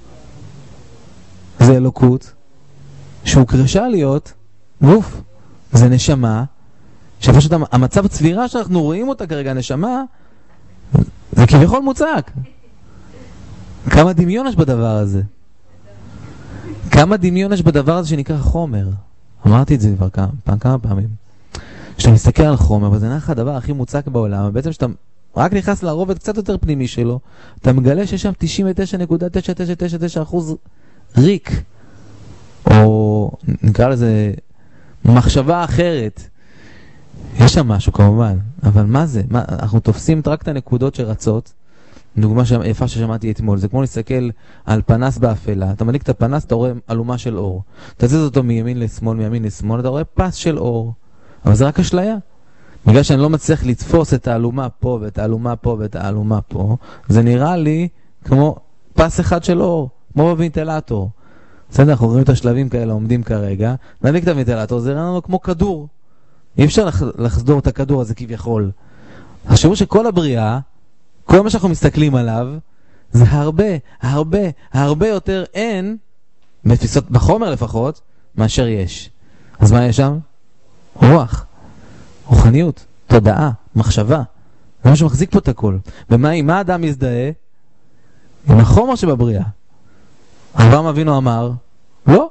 זה אלוקות שהוא קרשה להיות גוף. זה נשמה, שפשוט המצב הצבירה שאנחנו רואים אותה כרגע, הנשמה, זה כביכול מוצק. כמה דמיון יש בדבר הזה? כמה דמיון יש בדבר הזה שנקרא חומר? אמרתי את זה כבר כמה, פעם, כמה פעמים. כשאתה מסתכל על חומר, וזה נראה לך הדבר הכי מוצק בעולם, בעצם שאתה רק נכנס לרובד קצת יותר פנימי שלו, אתה מגלה שיש שם תשעים ותשע נקודה תשע תשע תשע תשע אחוז ריק, או נקרא לזה מחשבה אחרת. יש שם משהו כמובן, אבל מה זה? מה, אנחנו תופסים רק את הנקודות שרצות. דוגמה יפה ששמעתי אתמול, זה כמו להסתכל על פנס באפלה. אתה מדליק את הפנס, אתה רואה אלומה של אור. תזיז אותו מימין לשמאל, מימין לשמאל, אתה רואה פס של אור. אבל זה רק אשליה. בגלל שאני לא מצליח לתפוס את האלומה פה ואת האלומה פה ואת האלומה פה, זה נראה לי כמו פס אחד של אור, כמו בוונטילטור. בסדר, אנחנו רואים את השלבים כאלה עומדים כרגע, נדליק את הוונטילטור, זה נראה לנו כמו כדור. אי אפשר לחסדור את הכדור הזה כביכול. חשבו שכל הבריאה, כל מה שאנחנו מסתכלים עליו, זה הרבה, הרבה, הרבה יותר אין, בתפיסות, בחומר לפחות, מאשר יש. אז מה יש שם? רוח, רוחניות, תודעה, מחשבה. זה מה שמחזיק פה את הכל. ומה עם מה האדם מזדהה? עם החומר שבבריאה. אברהם אבינו אמר, לא.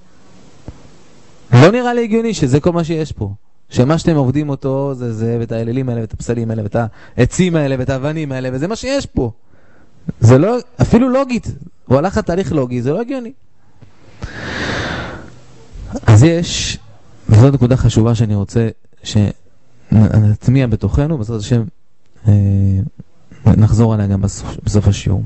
לא נראה לי הגיוני שזה כל מה שיש פה. שמה שאתם עובדים אותו זה זה, ואת האלילים האלה, ואת הפסלים האלה, ואת העצים האלה, ואת האבנים האלה, וזה מה שיש פה. זה לא, אפילו לוגית. הוא הלך לתהליך לוגי, זה לא הגיוני. אז יש, וזו נקודה חשובה שאני רוצה שנטמיע בתוכנו, בעזרת השם אה, נחזור עליה גם בסוף, בסוף השיעור.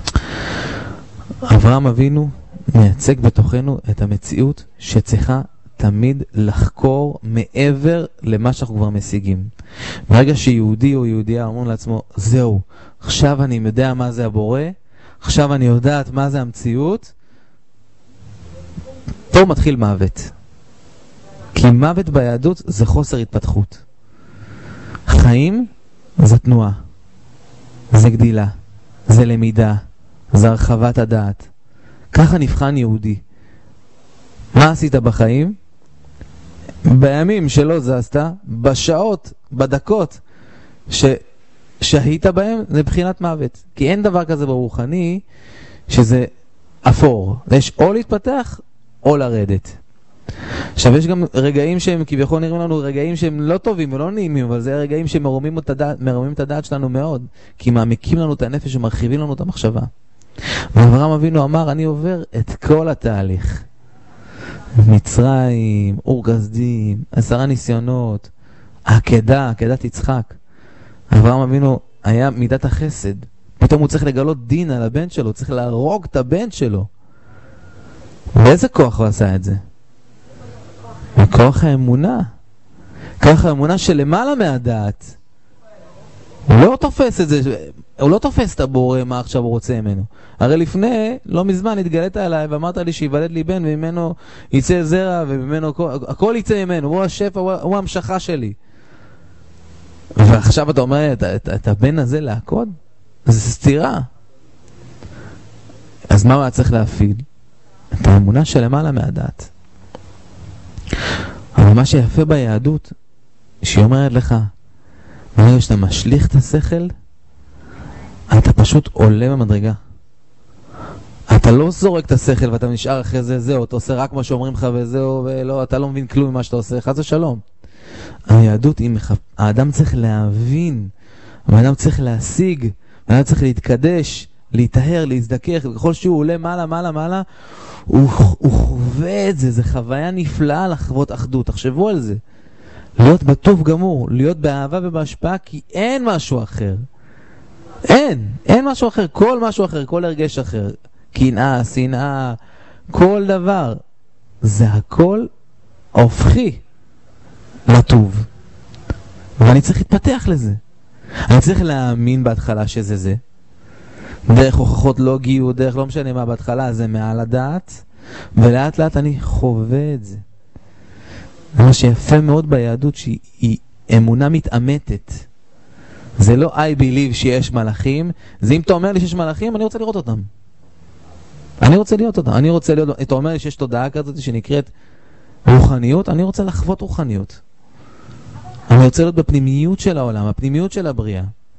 אברהם אבינו מייצג בתוכנו את המציאות שצריכה תמיד לחקור מעבר למה שאנחנו כבר משיגים. ברגע שיהודי או יהודייה אומרים לעצמו, זהו, עכשיו אני יודע מה זה הבורא, עכשיו אני יודעת מה זה המציאות, פה מתחיל מוות. כי מוות ביהדות זה חוסר התפתחות. חיים זה תנועה, זה גדילה, זה למידה, זה הרחבת הדעת. ככה נבחן יהודי. מה עשית בחיים? בימים שלא זזת, בשעות, בדקות ששהית בהם, זה בחינת מוות. כי אין דבר כזה ברוחני שזה אפור. יש או להתפתח או לרדת. עכשיו יש גם רגעים שהם כביכול נראים לנו רגעים שהם לא טובים ולא נעימים, אבל זה רגעים שמרומים את הדעת, מרומים את הדעת שלנו מאוד, כי מעמיקים לנו את הנפש ומרחיבים לנו את המחשבה. ואברהם אבינו אמר, אני עובר את כל התהליך. מצרים, אור כסדים, עשרה ניסיונות, עקדה, עקדת יצחק. אברהם אבינו היה מידת החסד. פתאום הוא צריך לגלות דין על הבן שלו, צריך להרוג את הבן שלו. באיזה כוח הוא עשה את זה? מכוח האמונה. כוח האמונה שלמעלה מהדעת. הוא לא תופס את זה, הוא לא תופס את הבורא מה עכשיו הוא רוצה ממנו. הרי לפני, לא מזמן התגלית עליי ואמרת לי שיוולד לי בן וממנו יצא זרע וממנו הכל, הכל יצא ממנו, הוא השפע, הוא, הוא המשכה שלי. ועכשיו אתה אומר את, את, את הבן הזה לעקוד? זה סתירה. אז מה הוא היה צריך להפעיל? את האמונה שלמעלה מהדעת. אבל מה שיפה ביהדות, שהיא אומרת לך, ברגע שאתה משליך את השכל, אתה פשוט עולה במדרגה. אתה לא זורק את השכל ואתה נשאר אחרי זה, זהו, אתה עושה רק מה שאומרים לך וזהו, ולא, אתה לא מבין כלום ממה שאתה עושה, חס ושלום. היהדות, מחפ... האדם צריך להבין, האדם צריך להשיג, האדם צריך להתקדש, להתאהר, להזדכך, וככל שהוא עולה מעלה, מעלה, מעלה, הוא, הוא חווה את זה, זה חוויה נפלאה לחוות אחדות, תחשבו על זה. להיות בטוב גמור, להיות באהבה ובהשפעה, כי אין משהו אחר. אין, אין משהו אחר, כל משהו אחר, כל הרגש אחר. קנאה, שנאה, כל דבר. זה הכל הופכי לטוב. ואני צריך להתפתח לזה. אני צריך להאמין בהתחלה שזה זה. דרך הוכחות לוגיות, דרך לא משנה מה בהתחלה, זה מעל הדעת. ולאט לאט אני חווה את זה. מה שיפה מאוד ביהדות שהיא אמונה מתאמתת. זה לא I believe שיש מלאכים, זה אם אתה אומר לי שיש מלאכים, אני רוצה לראות אותם. אני רוצה להיות אותם. אני רוצה להיות, אתה אומר לי שיש תודעה כזאת שנקראת רוחניות, אני רוצה לחוות רוחניות. אני רוצה להיות בפנימיות של העולם, הפנימיות של הבריאה.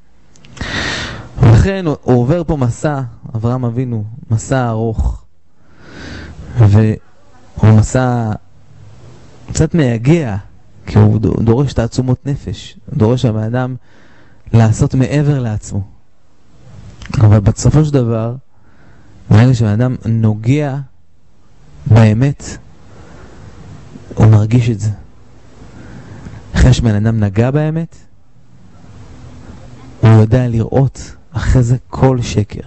ולכן הוא, הוא עובר פה מסע, אברהם אבינו, מסע ארוך. והוא מסע קצת מייגע, כי הוא דורש תעצומות נפש, הוא דורש מהאדם לעשות מעבר לעצמו. אבל בסופו של דבר, ברגע שהאדם נוגע באמת, הוא מרגיש את זה. אחרי שהאדם נגע באמת, הוא יודע לראות אחרי זה כל שקר.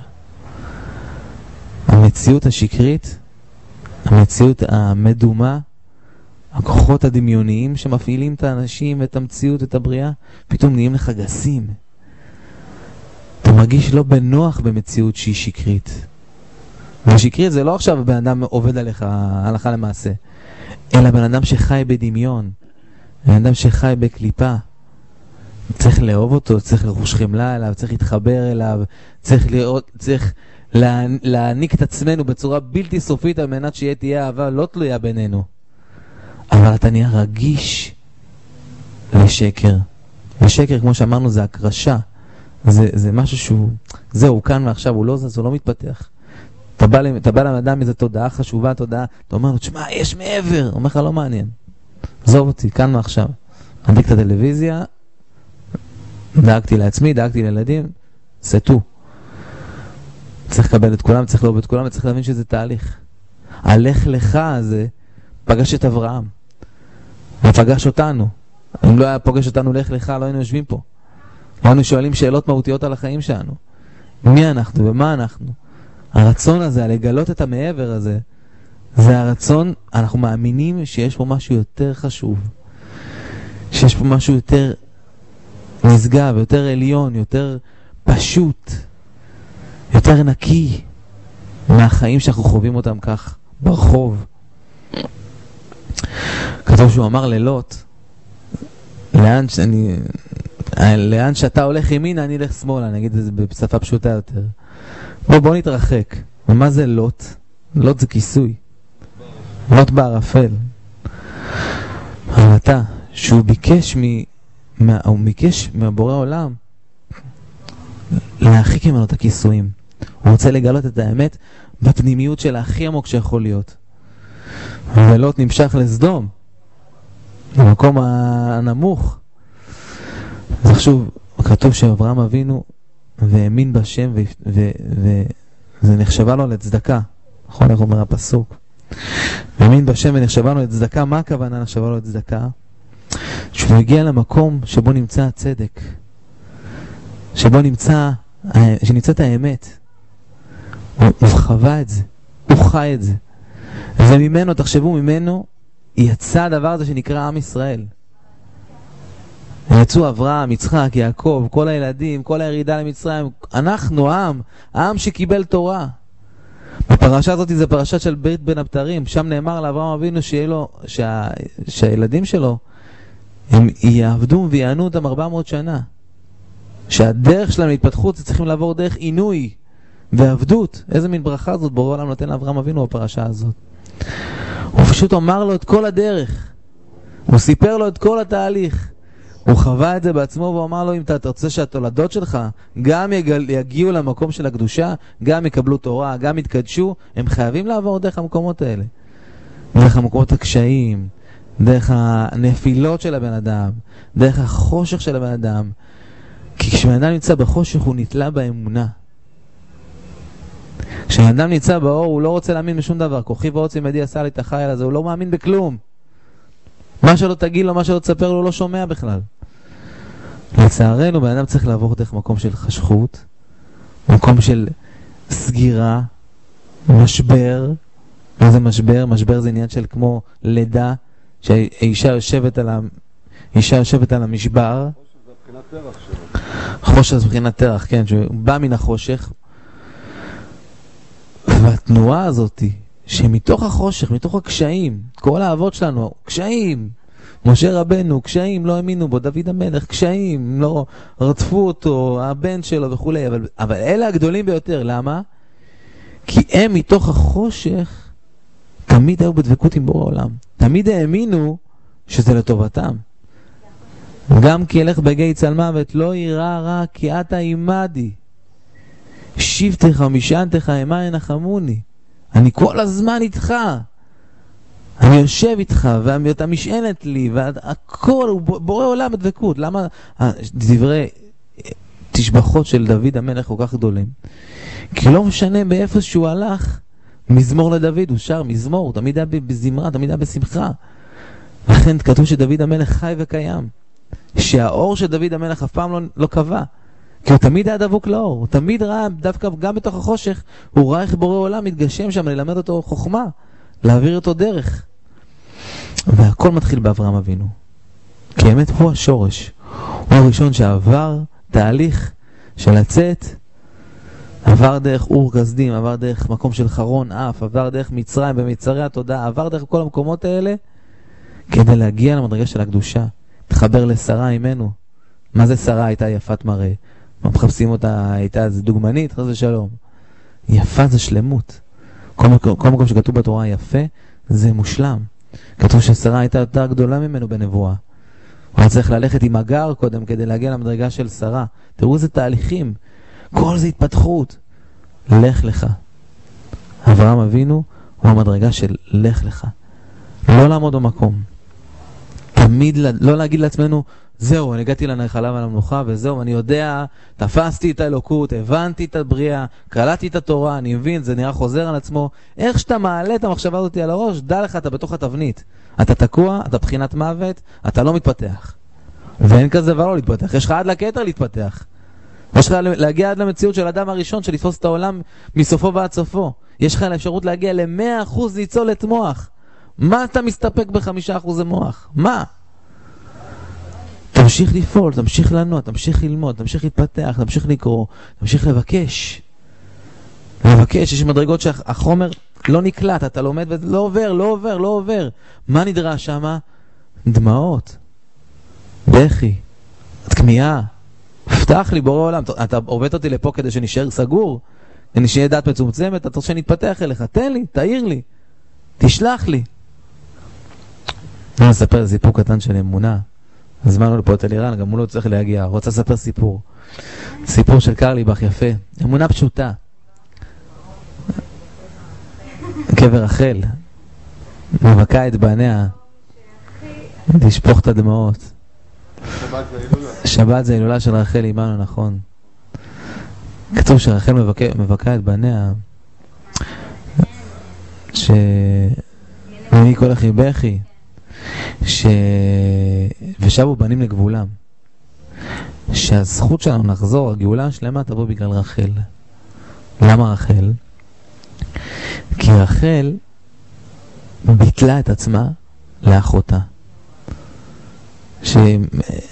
המציאות השקרית, המציאות המדומה, הכוחות הדמיוניים שמפעילים את האנשים, את המציאות, את הבריאה, פתאום נהיים לך גסים. אתה מרגיש לא בנוח במציאות שהיא שקרית. ושקרית זה לא עכשיו בן אדם עובד עליך הלכה למעשה, אלא בן אדם שחי בדמיון, בן אדם שחי בקליפה. צריך לאהוב אותו, צריך לרוש חמלה אליו, צריך להתחבר אליו, צריך לראות, צריך לה, להעניק את עצמנו בצורה בלתי סופית על מנת שיהיה תהיה אהבה לא תלויה בינינו. אבל אתה נהיה רגיש לשקר. לשקר, כמו שאמרנו, זה הקרשה. זה, זה משהו שהוא, זהו, כאן ועכשיו, הוא לא זז, הוא לא מתפתח. אתה בא, אתה בא לאדם איזו תודעה חשובה, תודעה, אתה אומר לו, תשמע, יש מעבר. הוא אומר לך, לא מעניין. עזוב אותי, כאן ועכשיו. הדליק את הטלוויזיה, דאגתי לעצמי, דאגתי לילדים, סתו. צריך לקבל את כולם, צריך לאהוב את כולם, וצריך להבין שזה תהליך. הלך לך הזה פגש את אברהם. ופגש אותנו. אם לא היה פוגש אותנו לך לך, לא היינו יושבים פה. לא היינו שואלים שאלות מהותיות על החיים שלנו. מי אנחנו ומה אנחנו? הרצון הזה, לגלות את המעבר הזה, זה הרצון, אנחנו מאמינים שיש פה משהו יותר חשוב, שיש פה משהו יותר נשגב, יותר עליון, יותר פשוט, יותר נקי מהחיים שאנחנו חווים אותם כך ברחוב. כתוב שהוא אמר ללוט, לאן, שאני, לאן שאתה הולך ימינה אני אלך שמאלה, אני אגיד את זה בשפה פשוטה יותר. בוא בוא נתרחק. ומה זה לוט? לוט זה כיסוי, לוט בערפל. אבל אתה, שהוא ביקש מ... מה, הוא ביקש מהבורא עולם להרחיק ממנו את הכיסויים. הוא רוצה לגלות את האמת בפנימיות של הכי עמוק שיכול להיות. ולוט נמשך לסדום, במקום הנמוך. אז חשוב, כתוב שאברהם אבינו והאמין בשם וזה נחשבה לו לצדקה, נכון איך אומר הפסוק, האמין בשם ונחשבה לו לצדקה. מה הכוונה נחשבה לו לצדקה? שהוא הגיע למקום שבו נמצא הצדק, שבו נמצא שנמצאת האמת. הוא, הוא חווה את זה, הוא חי את זה, וממנו, תחשבו, ממנו יצא הדבר הזה שנקרא עם ישראל. יצאו אברהם, יצחק, יעקב, כל הילדים, כל הירידה למצרים. אנחנו עם, העם שקיבל תורה. בפרשה הזאת זה פרשת של ברית בין הבתרים. שם נאמר לאברהם אבינו שיהיה לו, שה, שהילדים שלו הם יעבדו ויענו אותם ארבע מאות שנה. שהדרך שלהם להתפתחות זה צריכים לעבור דרך עינוי ועבדות. איזה מין ברכה זאת בורא עולם נותן לאברהם אבינו בפרשה הזאת. הוא פשוט אמר לו את כל הדרך, הוא סיפר לו את כל התהליך, הוא חווה את זה בעצמו והוא אמר לו, אם אתה רוצה שהתולדות שלך גם יגל, יגיעו למקום של הקדושה, גם יקבלו תורה, גם יתקדשו, הם חייבים לעבור דרך המקומות האלה, דרך המקומות הקשיים, דרך הנפילות של הבן אדם, דרך החושך של הבן אדם. כי כשבן אדם נמצא בחושך הוא נתלה באמונה. כשאדם נמצא באור הוא לא רוצה להאמין בשום דבר. כוחי ועוצם ידי עשה לי את החיל הזה, הוא לא מאמין בכלום. מה שלא תגיד לו, מה שלא תספר לו, הוא לא שומע בכלל. לצערנו, בן אדם צריך לעבור דרך מקום של חשכות, מקום של סגירה, משבר. מה זה משבר? משבר זה עניין של כמו לידה, שהאישה יושבת על, ה... אישה יושבת על המשבר. חושך זה בחינת תרח, כן, שהוא בא מן החושך. והתנועה הזאת, שמתוך החושך, מתוך הקשיים, כל האבות שלנו, קשיים, משה רבנו, קשיים, לא האמינו בו, דוד המלך, קשיים, לא רדפו אותו, הבן שלו וכו'. אבל, אבל אלה הגדולים ביותר, למה? כי הם מתוך החושך תמיד היו בדבקות עם בורא העולם. תמיד האמינו שזה לטובתם. גם כי ילך בגיא צל מוות, לא יירא רע כי אתה עמדי. שבתך משענתך עמה ינחמוני. אני כל הזמן איתך. אני יושב איתך ואתה משענת לי והכל, הוא בורא עולם בדבקות. למה דברי תשבחות של דוד המלך כל כך גדולים? כי לא משנה באיפה שהוא הלך, מזמור לדוד, הוא שר מזמור, הוא תמיד היה בזמרה, תמיד היה בשמחה. לכן כתוב שדוד המלך חי וקיים, שהאור של דוד המלך אף פעם לא, לא קבע, כי הוא תמיד היה דבוק לאור, הוא תמיד ראה, דווקא גם בתוך החושך, הוא ראה איך בורא עולם מתגשם שם, ללמד אותו חוכמה, להעביר אותו דרך. והכל מתחיל באברהם אבינו, כי באמת הוא השורש, הוא הראשון שעבר תהליך של לצאת, עבר דרך אור כסדים, עבר דרך מקום של חרון אף, עבר דרך מצרים במצרי התודעה, עבר דרך כל המקומות האלה כדי להגיע למדרגה של הקדושה. תחבר לשרה אימנו. מה זה שרה? הייתה יפת מראה. מה מחפשים אותה? הייתה איזה דוגמנית, חס ושלום. יפה זה שלמות. כל מקום, כל מקום שכתוב בתורה יפה זה מושלם. כתוב ששרה הייתה יותר גדולה ממנו בנבואה. הוא היה צריך ללכת עם הגר קודם כדי להגיע למדרגה של שרה. תראו איזה תהליכים, כל זה התפתחות. לך לך. אברהם אבינו הוא המדרגה של לך לך. לא לעמוד במקום. תמיד לא להגיד לעצמנו, זהו, אני הגעתי לנחלה ולמנוחה וזהו, אני יודע, תפסתי את האלוקות, הבנתי את הבריאה, קלטתי את התורה, אני מבין, זה נראה חוזר על עצמו. איך שאתה מעלה את המחשבה הזאת על הראש, דע לך, אתה בתוך התבנית. אתה תקוע, אתה בחינת מוות, אתה לא מתפתח. ואין כזה דבר לא להתפתח. יש לך עד לקטר להתפתח. יש לך להגיע עד למציאות של אדם הראשון, של לתפוס את העולם מסופו ועד סופו. יש לך האפשרות להגיע ל-מאה אחוז ניצולת מוח. מה אתה מסתפק ב-חמישה אחוז מוח? מה? תמשיך לפעול, תמשיך לענות, תמשיך ללמוד, תמשיך להתפתח, תמשיך לקרוא, תמשיך לבקש. לבקש, יש מדרגות שהחומר לא נקלט, אתה לומד ולא עובר, לא עובר, לא עובר. מה נדרש שמה? דמעות, בכי, תקמייה. פתח לי בורא עולם, אתה עובד אותי לפה כדי שנשאר סגור, כדי שנהיה דעת מצומצמת, אתה רוצה שנתפתח אליך, תן לי, תאיר לי, תשלח לי. אני אספר סיפור קטן של אמונה. הזמן לו לפה את אלירן, גם הוא לא צריך להגיע, רוצה לספר סיפור. סיפור של קרליבך יפה, אמונה פשוטה. קבר רחל, מבכה את בניה, תשפוך את הדמעות. שבת זה הילולה. שבת זה הילולה של רחל אימנו, נכון. כתוב שרחל מבכה, מבכה את בניה, ש... מי כל אחי בכי, ש... ושבו בנים לגבולם. שהזכות שלנו נחזור, הגאולה השלמה תבוא בגלל רחל. למה רחל? כי רחל ביטלה את עצמה לאחותה. שהם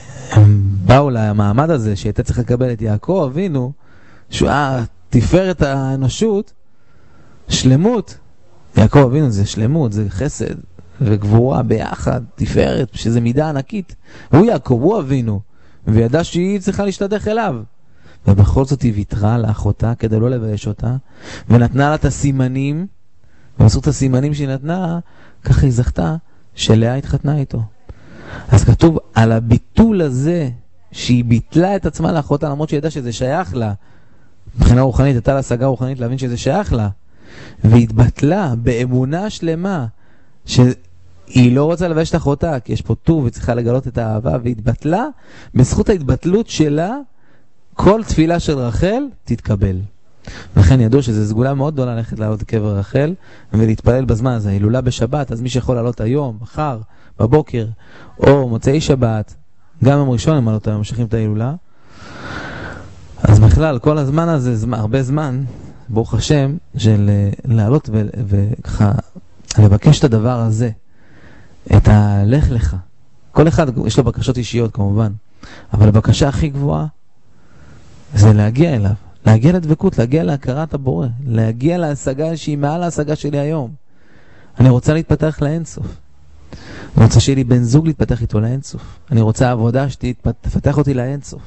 באו למעמד הזה שהייתה צריך לקבל את יעקב אבינו, שהוא תפארת האנושות, שלמות. יעקב אבינו זה שלמות, זה חסד וגבורה ביחד, תפארת, שזה מידה ענקית. הוא יעקב, הוא אבינו, וידע שהיא צריכה להשתדך אליו. ובכל זאת היא ויתרה לאחותה כדי לא לבייש אותה, ונתנה לה את הסימנים, ובזכות הסימנים שהיא נתנה, ככה היא זכתה שלאה התחתנה איתו. אז כתוב על הביטול הזה, שהיא ביטלה את עצמה לאחותה, למרות שהיא ידעה שזה שייך לה, מבחינה רוחנית, הייתה לה השגה רוחנית להבין שזה שייך לה, והתבטלה באמונה שלמה, שהיא לא רוצה לבייש את אחותה, כי יש פה טוב, היא צריכה לגלות את האהבה, והתבטלה, בזכות ההתבטלות שלה, כל תפילה של רחל תתקבל. לכן ידעו שזו סגולה מאוד גדולה ללכת לעלות קבר רחל ולהתפלל בזמן הזה. הילולה בשבת, אז מי שיכול לעלות היום, מחר, בבוקר, או מוצאי שבת, גם יום ראשון הם מעלות היום, ממשיכים את ההילולה. אז בכלל, כל הזמן הזה, זמן, הרבה זמן, ברוך השם, של לעלות ו- וככה לבקש את הדבר הזה, את הלך לך. כל אחד יש לו בקשות אישיות כמובן, אבל הבקשה הכי גבוהה זה להגיע אליו, להגיע לדבקות, להגיע להכרת הבורא, להגיע להשגה שהיא מעל ההשגה שלי היום. אני רוצה להתפתח לאינסוף. אני רוצה שיהיה לי בן זוג להתפתח איתו לאינסוף. אני רוצה עבודה שתפתח אותי לאינסוף.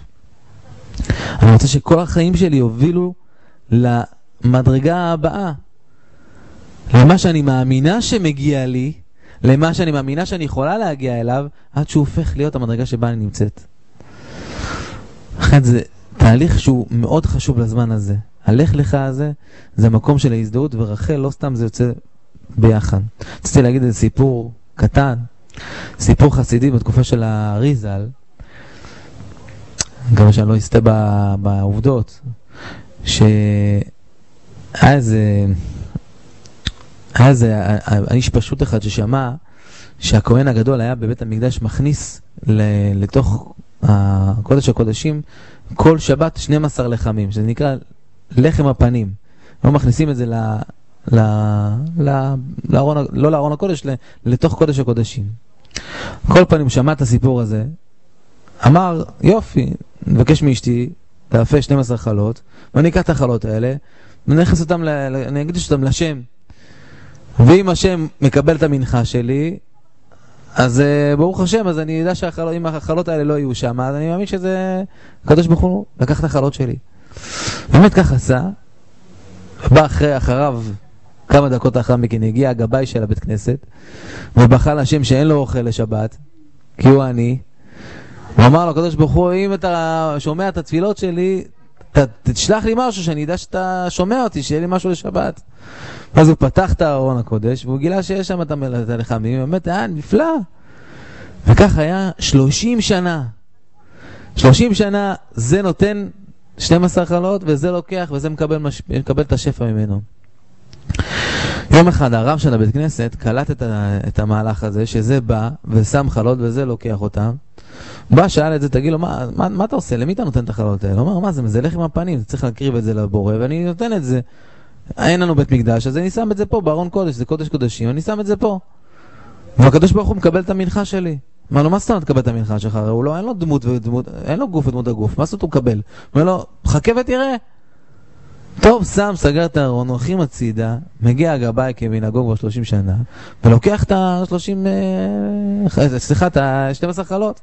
אני רוצה שכל החיים שלי יובילו למדרגה הבאה. למה שאני מאמינה שמגיע לי, למה שאני מאמינה שאני יכולה להגיע אליו, עד שהוא הופך להיות המדרגה שבה אני נמצאת. לכן זה תהליך שהוא מאוד חשוב לזמן הזה. הלך לך הזה, זה מקום של ההזדהות, ורחל לא סתם זה יוצא ביחד. רציתי להגיד איזה סיפור קטן, סיפור חסידי בתקופה של האריזל, גם שאני לא אסתה בעובדות, שהיה איזה, היה איזה איש פשוט אחד ששמע שהכהן הגדול היה בבית המקדש מכניס לתוך הקודש הקודשים כל שבת שנים עשר לחמים, שזה נקרא לחם הפנים. לא מכניסים את זה ל... ל... ל... לארון, לא לארון הקודש, לתוך קודש הקודשים. כל פעם שמע את הסיפור הזה, אמר, יופי, נבקש מאשתי, תאפה שתים עשרה חלות, ואני אקח את החלות האלה, ונכנס אותם, ל... אני אגיד אותם לשם. ואם השם מקבל את המנחה שלי, אז ברוך השם, אז אני יודע שאם החלות האלה לא יהיו שם, אז אני מאמין שזה הקדוש ברוך הוא לקח את החלות שלי. באמת כך עשה, בא אחרי, אחריו, כמה דקות אחר מכן, הגיע הגבאי של הבית כנסת, ובחל השם שאין לו אוכל לשבת, כי הוא אני. הוא אמר לו, הקדוש ברוך הוא, אם אתה שומע את התפילות שלי, ת, תשלח לי משהו שאני יודע שאתה שומע אותי, שיהיה לי משהו לשבת. אז הוא פתח את הארון הקודש, והוא גילה שיש שם את הלחמים, באמת היה נפלא. וכך היה שלושים שנה. שלושים שנה זה נותן שתים עשרה חלות, וזה לוקח, וזה מקבל, מש... מקבל את השפע ממנו. יום אחד הרב של הבית כנסת קלט את, ה... את המהלך הזה, שזה בא ושם חלות וזה לוקח אותם. בא, שאל את זה, תגיד לו, מה, מה, מה אתה עושה? למי אתה נותן את החלות האלה? הוא אומר, מה זה? זה לחם הפנים, צריך להקריב את זה לבורא, ואני נותן את זה אין לנו בית מקדש, אז אני שם את זה פה, בארון קודש, זה קודש קודשים, אני שם את זה פה. והקדוש ברוך הוא מקבל את המנחה שלי. מה לו, מה סתם תקבל את המנחה שלך? הרי הוא לא, אין לו דמות ודמות, אין לו גוף ודמות הגוף. מה זאת הוא מקבל? הוא אומר לו, חכה ותראה. טוב, שם, סגר את הארון, הולכים הצידה, מגיע הגבאי כמנהגו כבר שלושים שנה, ולוקח את ה-שלושים, סליחה, את ה-שתים עשרה חלות.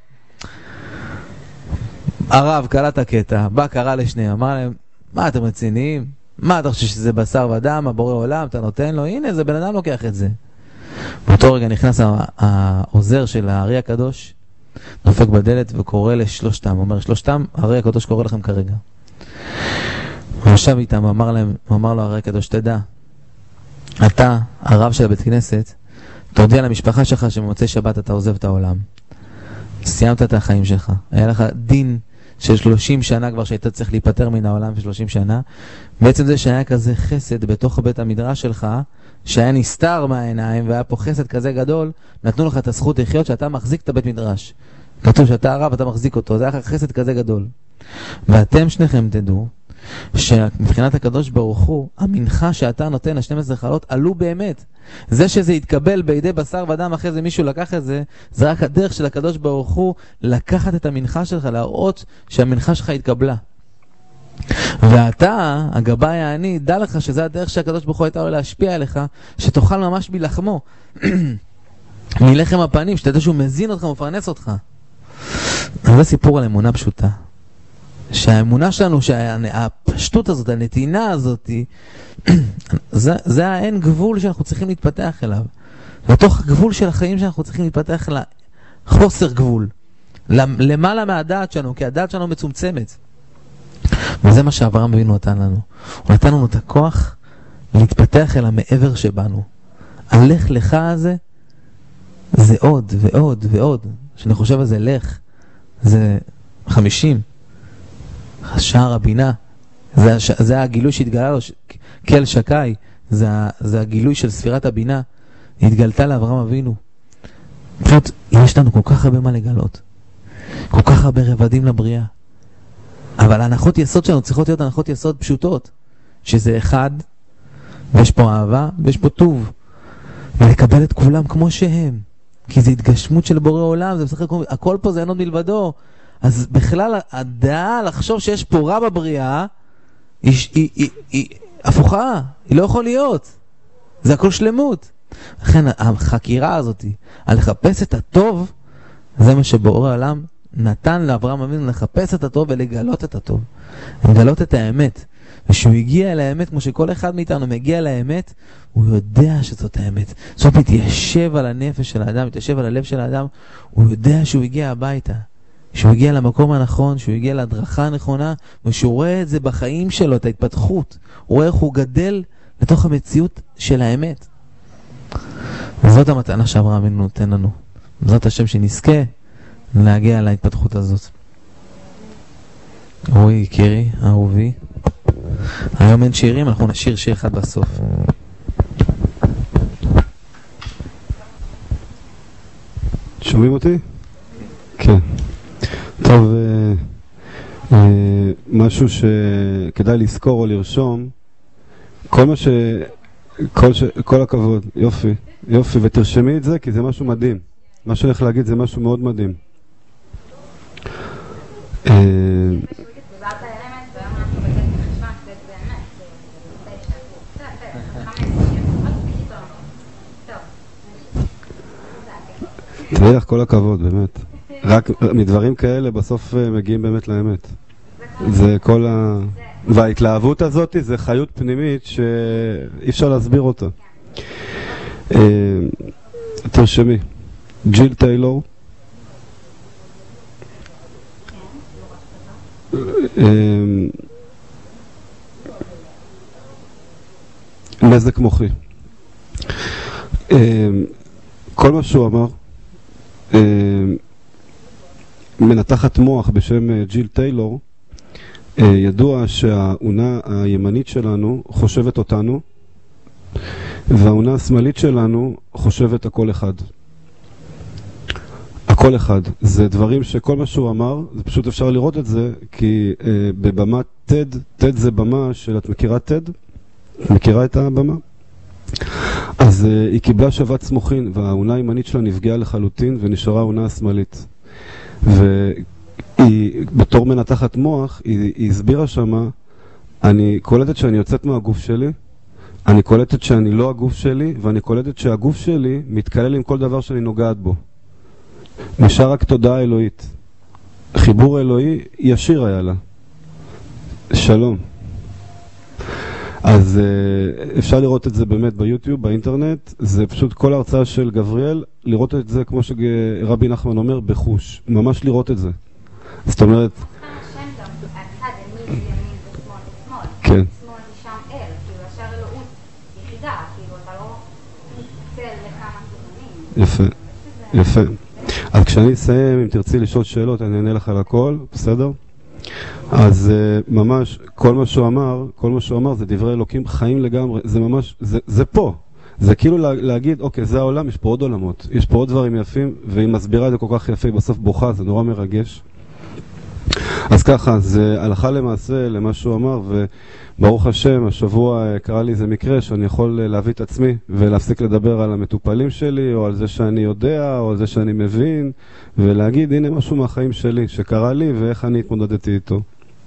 הרב קלט את הקטע, בא קרא לשניהם, אמר להם, מה אתם רציניים? מה אתה חושב שזה בשר ודם, הבורא עולם, אתה נותן לו? הנה, זה בן אדם לוקח את זה. באותו רגע נכנס העוזר של הארי הקדוש, דופק בדלת וקורא לשלושתם, אומר, שלושתם, הארי הקדוש קורא לכם כרגע. הוא ישב איתם, אמר להם, אמר לו הארי הקדוש, תדע, אתה, הרב של הבית כנסת, תודיע למשפחה שלך שמוצאי שבת אתה עוזב את העולם. סיימת את החיים שלך. היה לך דין של שלושים שנה כבר שהיית צריך להיפטר מן העולם של שלושים שנה. בעצם זה שהיה כזה חסד בתוך בית המדרש שלך, שהיה נסתר מהעיניים והיה פה חסד כזה גדול, נתנו לך את הזכות לחיות שאתה מחזיק את הבית מדרש. כתוב שאתה הרב, אתה מחזיק אותו. זה היה חסד כזה גדול. ואתם שניכם תדעו שמבחינת הקדוש ברוך הוא, המנחה שאתה נותן ל-שתים עשרה חלות עלו באמת. זה שזה יתקבל בידי בשר ודם אחרי זה מישהו לקח את זה, זה רק הדרך של הקדוש ברוך הוא לקחת את המנחה שלך, להראות שהמנחה שלך התקבלה. ואתה, הגבאי העני, דע לך שזה הדרך שהקדוש ברוך הוא הייתה עולה להשפיע עליך, שתאכל ממש מלחמו, מלחם הפנים, שתדע שהוא מזין אותך ומפרנס אותך. זה סיפור על אמונה פשוטה. שהאמונה שלנו, שהפשטות הזאת, הנתינה הזאת, זה, זה האין גבול שאנחנו צריכים להתפתח אליו. לתוך הגבול של החיים שאנחנו צריכים להתפתח אליו, חוסר גבול. למעלה מהדעת שלנו, כי הדעת שלנו מצומצמת. וזה מה שאברהם אבינו נתן לנו. הוא נתן לנו את הכוח להתפתח אל המעבר שבנו. הלך לך הזה, זה עוד ועוד ועוד. שאני חושב על זה לך, זה חמישים. שער הבינה, זה, זה הגילוי שהתגלה לו, כל שקי, זה, זה הגילוי של ספירת הבינה, התגלתה לאברהם אבינו. פשוט, יש לנו כל כך הרבה מה לגלות, כל כך הרבה רבדים לבריאה, אבל הנחות יסוד שלנו צריכות להיות הנחות יסוד פשוטות, שזה אחד, ויש פה אהבה, ויש פה טוב, ולקבל את כולם כמו שהם, כי זה התגשמות של בורא עולם, זה בסך הכל, הכל פה זה אין עוד מלבדו. אז בכלל הדעה לחשוב שיש פה רע בבריאה היא, היא, היא, היא הפוכה, היא לא יכול להיות, זה הכל שלמות. לכן החקירה הזאת על לחפש את הטוב, זה מה שבורא העולם נתן לאברהם אבינו, לחפש את הטוב ולגלות את הטוב, לגלות את האמת. ושהוא הגיע אל האמת, כמו שכל אחד מאיתנו מגיע אל האמת, הוא יודע שזאת האמת. זאת מתיישב על הנפש של האדם, מתיישב על הלב של האדם, הוא יודע שהוא הגיע הביתה, שהוא הגיע למקום הנכון, שהוא הגיע להדרכה הנכונה, ושהוא רואה את זה בחיים שלו, את ההתפתחות. הוא רואה איך הוא גדל לתוך המציאות של האמת. וזאת המתנה שאברהם אבינו נותן לנו. זאת השם שנזכה להגיע להתפתחות הזאת. רועי יקירי, אהובי, היום אין שירים, אנחנו נשיר שיר אחד בסוף. שומעים אותי? כן. טוב, אה, אה, משהו שכדאי לזכור או לרשום, כל מה ש... כל, ש... כל הכבוד, יופי, יופי, ותרשמי את זה כי זה משהו מדהים. מה שאני הולך להגיד זה משהו מאוד מדהים. אה, תראי לך כל הכבוד, באמת. רק מדברים כאלה בסוף מגיעים באמת לאמת. זה כל ה... וההתלהבות הזאת זה חיות פנימית שאי אפשר להסביר אותה. תרשמי. ג'יל טיילור. נזק מוחי. כל מה שהוא אמר, מנתחת מוח בשם ג'יל טיילור, ידוע שהעונה הימנית שלנו חושבת אותנו, והעונה השמאלית שלנו חושבת הכל אחד. הכל אחד. זה דברים שכל מה שהוא אמר, זה פשוט אפשר לראות את זה, כי בבמה טד, טד זה במה של, את מכירה טד? מכירה את הבמה? אז uh, היא קיבלה שבץ מוחין, והאונה הימנית שלה נפגעה לחלוטין, ונשארה האונה השמאלית. והיא, בתור מנתחת מוח, היא, היא הסבירה שמה, אני קולטת שאני יוצאת מהגוף שלי, אני קולטת שאני לא הגוף שלי, ואני קולטת שהגוף שלי מתקלל עם כל דבר שאני נוגעת בו. נשאר רק תודעה אלוהית. חיבור אלוהי ישיר היה לה. שלום. אז אפשר לראות את זה באמת ביוטיוב, באינטרנט. זה פשוט כל ההרצאה של גבריאל, לראות את זה כמו שרבי נחמן אומר, בחוש. ממש לראות את זה. זאת אומרת... כן. יפה, יפה. אז כשאני אסיים, אם תרצי לשאול שאלות, אני אענה לך על הכל, בסדר? אז uh, ממש, כל מה שהוא אמר, כל מה שהוא אמר זה דברי אלוקים חיים לגמרי, זה ממש, זה, זה פה. זה כאילו לה, להגיד, אוקיי, זה העולם, יש פה עוד עולמות, יש פה עוד דברים יפים, והיא מסבירה את זה כל כך יפה, בסוף בוכה, זה נורא מרגש. אז ככה, זה הלכה למעשה למה שהוא אמר, וברוך השם, השבוע קרה לי איזה מקרה שאני יכול להביא את עצמי ולהפסיק לדבר על המטופלים שלי, או על זה שאני יודע, או על זה שאני מבין, ולהגיד, הנה משהו מהחיים שלי שקרה לי ואיך אני התמודדתי איתו.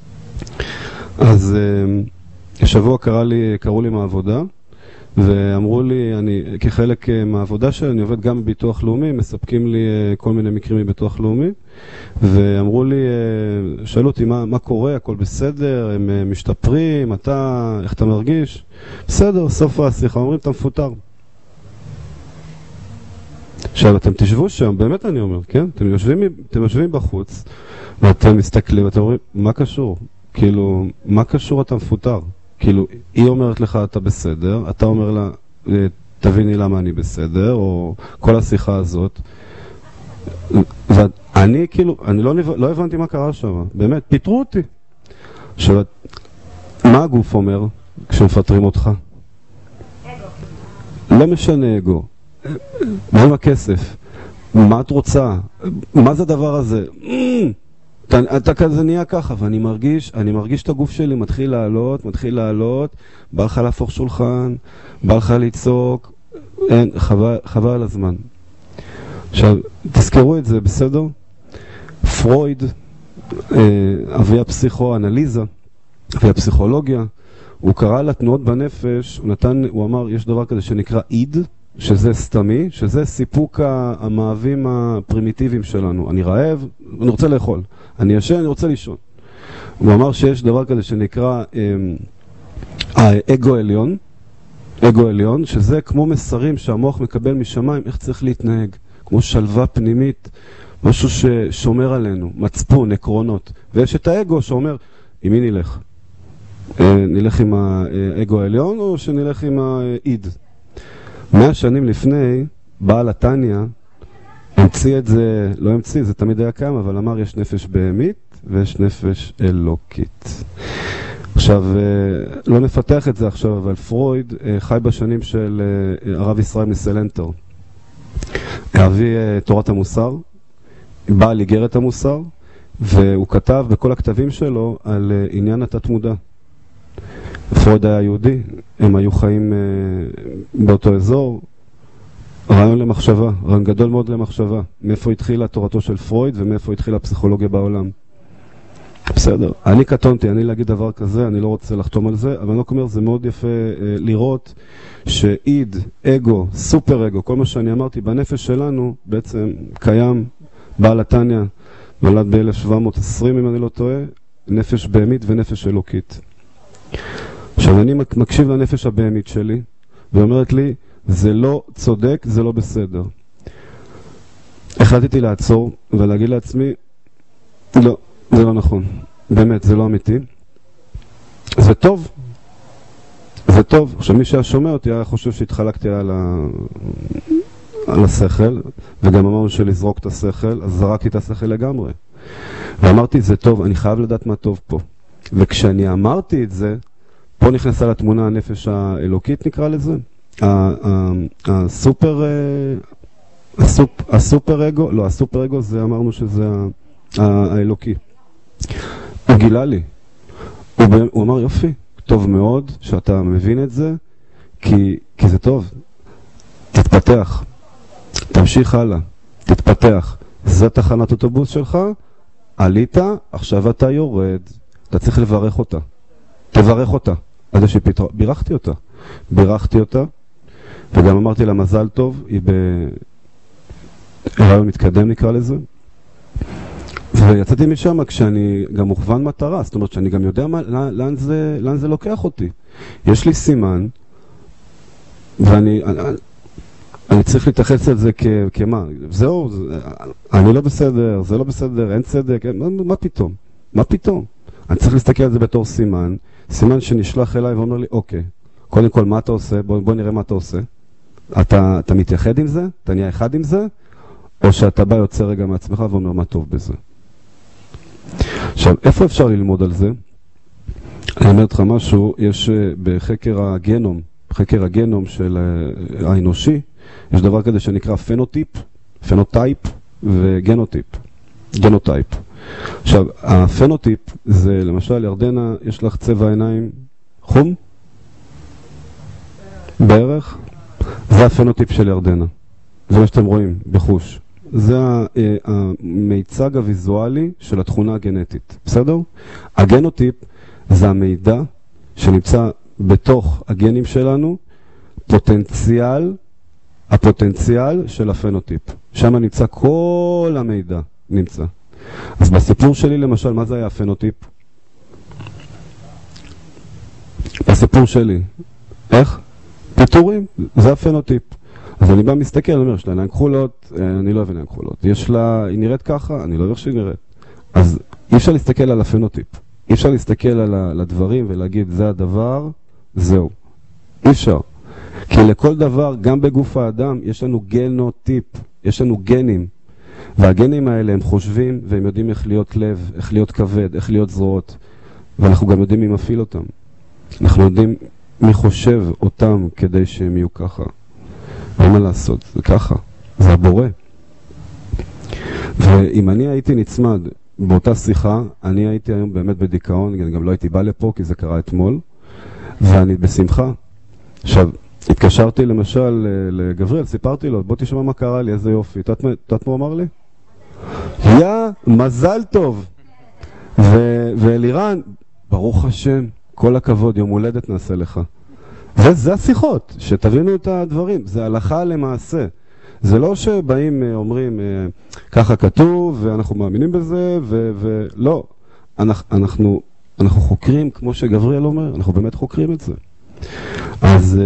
אז השבוע קרה לי, קראו לי מהעבודה, ואמרו לי, אני, כחלק מהעבודה שלי, אני עובד גם בביטוח לאומי, מספקים לי כל מיני מקרים מביטוח לאומי, ואמרו לי, שאלו אותי מה, מה קורה, הכל בסדר, הם משתפרים, אתה, איך אתה מרגיש? בסדר, סוף השיחה, אומרים, אתה מפוטר. עכשיו, אתם תשבו שם, באמת אני אומר, כן? אתם יושבים, אתם יושבים בחוץ, ואתם מסתכלים, ואתם אומרים, מה קשור? כאילו, מה קשור אתה מפוטר? כאילו, היא אומרת לך, אתה בסדר, אתה אומר לה, תביני למה אני בסדר, או כל השיחה הזאת. ואני, כאילו, אני לא, לא הבנתי מה קרה שם. באמת, פיתרו אותי. עכשיו, מה הגוף אומר כשמפטרים אותך? אגו. לא משנה אגו. מה עם הכסף? מה את רוצה? מה זה הדבר הזה? אתה, אתה כזה נהיה ככה, ואני מרגיש, אני מרגיש את הגוף שלי מתחיל לעלות, מתחיל לעלות, בא לך להפוך שולחן, בא לך לצעוק, אין, חבל, חבל על הזמן. עכשיו, תזכרו את זה, בסדר? פרויד, אבי הפסיכואנליזה, אבי הפסיכולוגיה, הוא קרא לתנועות בנפש, הוא נתן, הוא אמר, יש דבר כזה שנקרא איד, שזה סתמי, שזה סיפוק המאהבים הפרימיטיביים שלנו. אני רעב, אני רוצה לאכול. אני ישן, אני רוצה לישון. הוא אמר שיש דבר כזה שנקרא האגו עליון, אגו עליון, שזה כמו מסרים שהמוח מקבל משמיים, איך צריך להתנהג, כמו שלווה פנימית, משהו ששומר עלינו, מצפון, עקרונות. ויש את האגו שאומר, עם מי נלך? נלך עם האגו העליון או שנלך עם האיד? מאה שנים לפני, בעל התניה המציא את זה, לא המציא, זה תמיד היה קיים, אבל אמר יש נפש בהמית ויש נפש אלוקית. עכשיו, לא נפתח את זה עכשיו, אבל פרויד חי בשנים של הרב ישראל מסלנטר. אבי תורת המוסר, בעל איגרת המוסר, והוא כתב בכל הכתבים שלו על עניין התת-מודע. פרויד היה יהודי, הם היו חיים באותו אזור. רעיון למחשבה, רעיון גדול מאוד למחשבה. מאיפה התחילה תורתו של פרויד ומאיפה התחילה הפסיכולוגיה בעולם. בסדר. אני קטונתי, אני להגיד דבר כזה, אני לא רוצה לחתום על זה, אבל אני לא אומר, זה מאוד יפה אה, לראות שאיד, אגו, סופר אגו, כל מה שאני אמרתי בנפש שלנו, בעצם קיים בעל התניה, נולד ב-אלף שבע מאות ועשרים אם אני לא טועה, נפש בהמית ונפש אלוקית. עכשיו אני מקשיב לנפש הבהמית שלי, ואומרת לי, זה לא צודק, זה לא בסדר. החלטתי לעצור ולהגיד לעצמי, לא, זה לא נכון. באמת, זה לא אמיתי. זה טוב. זה טוב. עכשיו, מי ששומע אותי היה חושב שהתחלקתי על, ה... על השכל, וגם אמרנו שלזרוק את השכל, אז זרקתי את השכל לגמרי. ואמרתי, זה טוב, אני חייב לדעת מה טוב פה. וכשאני אמרתי את זה, פה נכנסה לתמונה הנפש האלוקית, נקרא לזה. הסופר, הסופ, הסופר אגו, לא, הסופר אגו זה אמרנו שזה האלוקי. הוא גילה לי. הוא, הוא אמר, יופי, טוב מאוד שאתה מבין את זה, כי, כי זה טוב. תתפתח, תמשיך הלאה, תתפתח. זה תחנת אוטובוס שלך, עלית, עכשיו אתה יורד, אתה צריך לברך אותה. תברך אותה. עד שפתאום, בירכתי אותה. בירכתי אותה, וגם אמרתי לה מזל טוב, היא בהיריון מתקדם נקרא לזה. ויצאתי משם כשאני גם מוכוון מטרה, זאת אומרת שאני גם יודע מה, לאן, זה, לאן זה לוקח אותי. יש לי סימן, ואני אני, אני צריך להתייחס על זה כ, כמה, זהו, זה, אני לא בסדר, זה לא בסדר, אין צדק, אין, מה, מה פתאום? מה פתאום? אני צריך להסתכל על זה בתור סימן, סימן שנשלח אליי ואומר לי, אוקיי, קודם כל מה אתה עושה? בוא, בוא נראה מה אתה עושה. אתה, אתה מתייחד עם זה? אתה נהיה אחד עם זה? או שאתה בא יוצא רגע מעצמך ואומר מה טוב בזה. עכשיו, איפה אפשר ללמוד על זה? אני אומר לך משהו, יש בחקר הגנום, בחקר הגנום של האנושי, יש דבר כזה שנקרא פנוטיפ, פנוטייפ וגנוטיפ, גנוטייפ. עכשיו, הפנוטיפ זה, למשל, ירדנה, יש לך צבע עיניים חום? בערך? זה הפנוטיפ של ירדנה. זה מה שאתם רואים, בחוש. זה המיצג הוויזואלי של התכונה הגנטית. בסדר? הגנוטיפ זה המידע שנמצא בתוך הגנים שלנו, פוטנציאל, הפוטנציאל של הפנוטיפ. שם נמצא כל המידע, נמצא. אז בסיפור שלי למשל, מה זה היה הפנוטיפ? בסיפור שלי. איך? פיתורים, זה הפנוטיפ. אז אני בא מסתכל, אני אומר, יש לה עיניים כחולות, אני לא אוהב עיניים כחולות. יש לה, היא נראית ככה, אני לא אוהב שהיא נראית. אז אי אפשר להסתכל על הפנוטיפ. אי אפשר להסתכל על הדברים ולהגיד, זה הדבר, זהו. אי אפשר. כי לכל דבר, גם בגוף האדם, יש לנו גנוטיפ, יש לנו גנים. והגנים האלה הם חושבים והם יודעים איך להיות לב, איך להיות כבד, איך להיות זרועות. ואנחנו גם יודעים מי מפעיל אותם. אנחנו יודעים מי חושב אותם כדי שהם יהיו ככה. אין מה לעשות, זה ככה, זה הבורא. ואם אני הייתי נצמד באותה שיחה, אני הייתי היום באמת בדיכאון, אני גם לא הייתי בא לפה כי זה קרה אתמול, ואני בשמחה. עכשיו, התקשרתי למשל לגבריאל, סיפרתי לו, בוא תשמע מה קרה לי, איזה יופי. אתה יודעת מה הוא אמר לי? יא, מזל טוב. ואלירן, ברוך השם, כל הכבוד, יום הולדת נעשה לך. וזה השיחות, שתבינו את הדברים, זה הלכה למעשה. זה לא שבאים אומרים, ככה כתוב, ואנחנו מאמינים בזה, ולא. אנחנו, אנחנו חוקרים, כמו שגבריאל אומר, אנחנו באמת חוקרים את זה. אז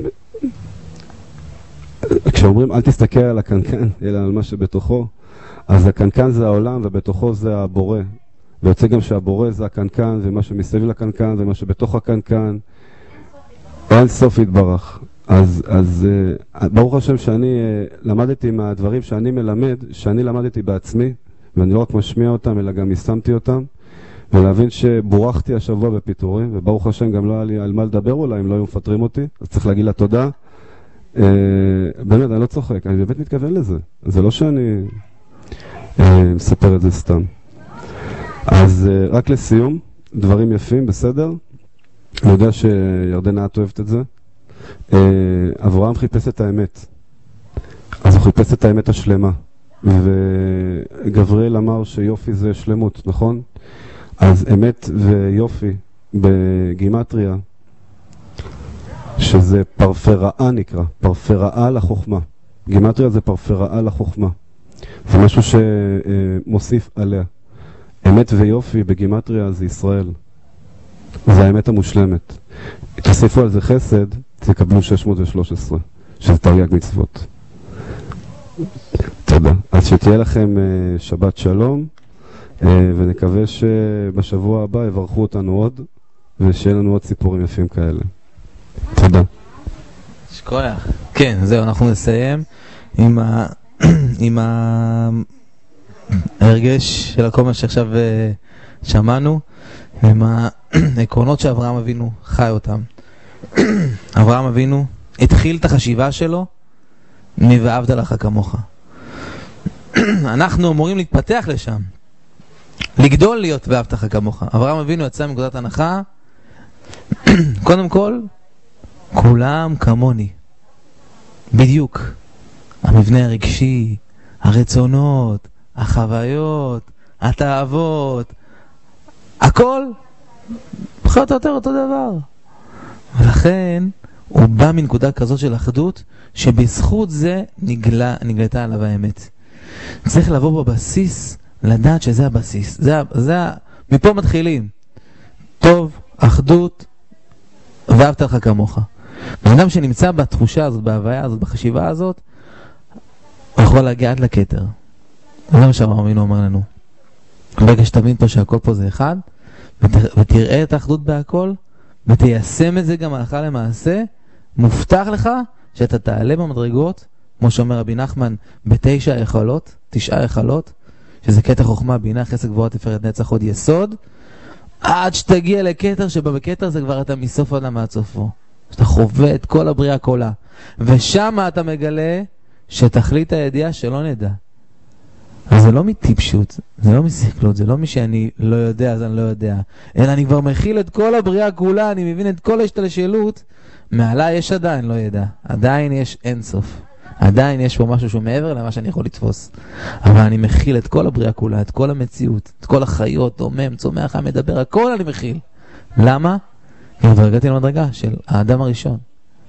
כשאומרים, אל תסתכל על הקנקן, אלא על מה שבתוכו, אז הקנקן זה העולם, ובתוכו זה הבורא. ויוצא גם שהבורא זה הקנקן, ומה שמסביב לקנקן, ומה שבתוך הקנקן, אין סוף יתברך. אז, אז ברוך השם שאני למדתי מהדברים שאני מלמד, שאני למדתי בעצמי, ואני לא רק משמיע אותם, אלא גם יישמתי אותם, ולהבין שבורחתי השבוע בפיתורים, וברוך השם גם לא היה לי על מה לדבר אולי, אם לא היו מפטרים אותי, אז צריך להגיד לה תודה. באמת, אני לא צוחק, אני באמת מתכוון לזה. זה לא שאני מספר את זה סתם. אז רק לסיום, דברים יפים, בסדר? אני יודע שירדנה את אוהבת את זה. אברהם חיפש את האמת. אז הוא חיפש את האמת השלמה. וגבריאל אמר שיופי זה שלמות, נכון? אז אמת ויופי בגימטריה, שזה פרפראה נקרא, פרפראה לחוכמה. גימטריה זה פרפראה לחוכמה. זה משהו שמוסיף עליה. אמת ויופי בגימטריה זה ישראל. זה האמת המושלמת. תוסיפו על זה חסד, תקבלו שש מאות ושלוש עשרה, שזה תרי"ג מצוות. תודה. אז שתהיה לכם שבת שלום, ונקווה שבשבוע הבא יברכו אותנו עוד, ושיהיה לנו עוד סיפורים יפים כאלה. תודה. שכוח. כן, זהו, אנחנו נסיים עם ה... עם ההרגש של כל מה שעכשיו שמענו, עם העקרונות שאברהם אבינו חי אותם. אברהם אבינו התחיל את החשיבה שלו מ"ואהבת לך כמוך". אנחנו אמורים להתפתח לשם, לגדול להיות "ואהבת לך כמוך". אברהם אבינו יצא מנקודת הנחה קודם כל, כולם כמוני. בדיוק. המבנה הרגשי, הרצונות, החוויות, התאוות, הכל פחות או יותר אותו דבר. ולכן הוא בא מנקודה כזאת של אחדות, שבזכות זה נגלה, נגלתה עליו האמת. צריך לבוא בבסיס, לדעת שזה הבסיס. זה, זה, מפה מתחילים. טוב, אחדות, ואהבת לך כמוך. ואדם שנמצא בתחושה הזאת, בהוויה הזאת, בחשיבה הזאת, הוא יכול להגיע עד לכתר. זה מה שהרב אמינו אומר לנו. ברגע שתבין פה שהכל פה זה אחד, ותראה את האחדות בהכל, ותיישם את זה גם הלכה למעשה, מובטח לך שאתה תעלה במדרגות, כמו שאומר רבי נחמן, בתשע היכלות, תשעה היכלות, שזה קטע חוכמה, בינה, חסד, גבוהה, תפארת, נצח, עוד יסוד, עד שתגיע לקטר, שבקטר זה כבר אתה מסוף עד עד סופו. שאתה חווה את כל הבריאה כולה. ושם אתה מגלה שתכלית הידיעה שלא נדע. אז זה לא מטיפשות, זה לא מסכלות, זה לא מי שאני לא יודע, אז אני לא יודע. אלא אני כבר מכיל את כל הבריאה כולה, אני מבין את כל ההשתלשלות, מעלה יש עדיין לא ידע. עדיין יש אינסוף. עדיין יש פה משהו שהוא מעבר למה שאני יכול לתפוס. אבל אני מכיל את כל הבריאה כולה, את כל המציאות, את כל החיות, דומם, צומח, מדבר, הכל אני מכיל. למה? כי כבר הגעתי למדרגה של האדם הראשון.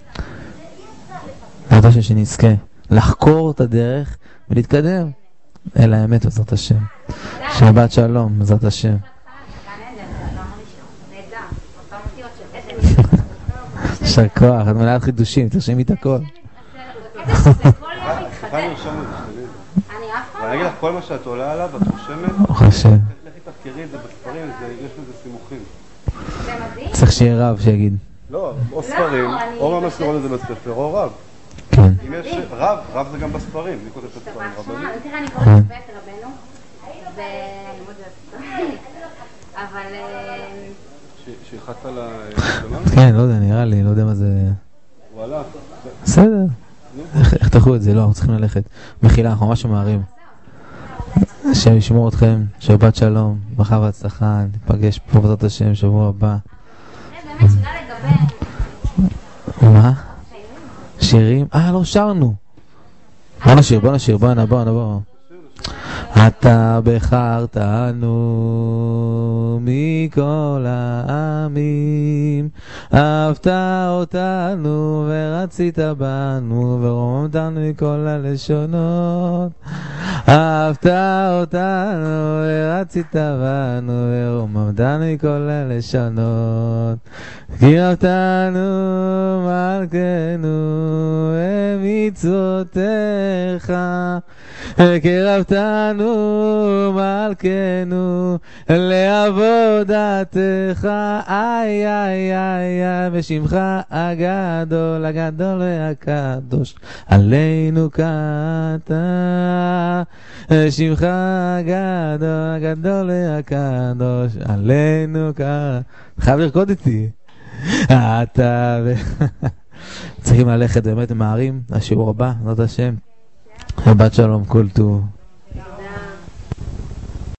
אתה חושב שנזכה לחקור את הדרך ולהתקדם אל האמת בעזרת השם. שבת שלום בעזרת השם. יישר כוח, את מלאת חידושים, תרשמי את הכל. אני אגיד לך, כל מה שאת עולה עליו, את רושמת, חושב. לכי תחקרי את זה בספרים, יש לזה סימוכים. צריך שיהיה רב שיגיד. לא, או ספרים, או ממש קוראים לזה בספר, או רב. כן. אם יש רב, רב זה גם בספרים, מי כותב את הספרים? רבנים? תראה, אני קוראת בית רבנו, ולימוד זה אבל... שהלחצת על השלמה? כן, לא יודע, נראה לי, לא יודע מה זה... וואלה. בסדר. איך תחו את זה? לא, אנחנו צריכים ללכת. מחילה, אנחנו ממש ממהרים. השם ישמור אתכם, שבת שלום, ברכה והצלחה, ניפגש פה בעזרת השם שבוע הבא. באמת שירה לגבי... מה? שירים? אה, לא שרנו. בוא נשיר, בוא נשיר, בוא נבוא, נבוא. אתה בחרתנו מכל העמים, אהבת אותנו ורצית בנו ורוממתנו מכל הלשונות. אהבת אותנו ורצית בנו ורוממתנו מכל הלשונות. קירבתנו מלכנו ומצוותיך, קירבתנו מלכנו לעבודתך, איי איי איי איי בשמך הגדול הגדול והקדוש עלינו קטה, בשמך הגדול הגדול והקדוש עלינו קטה. חייב לרקוד איתי. אתה ו... צריכים ללכת באמת מהרים, השיעור הבא, זאת השם. שבת שלום, כל טוב.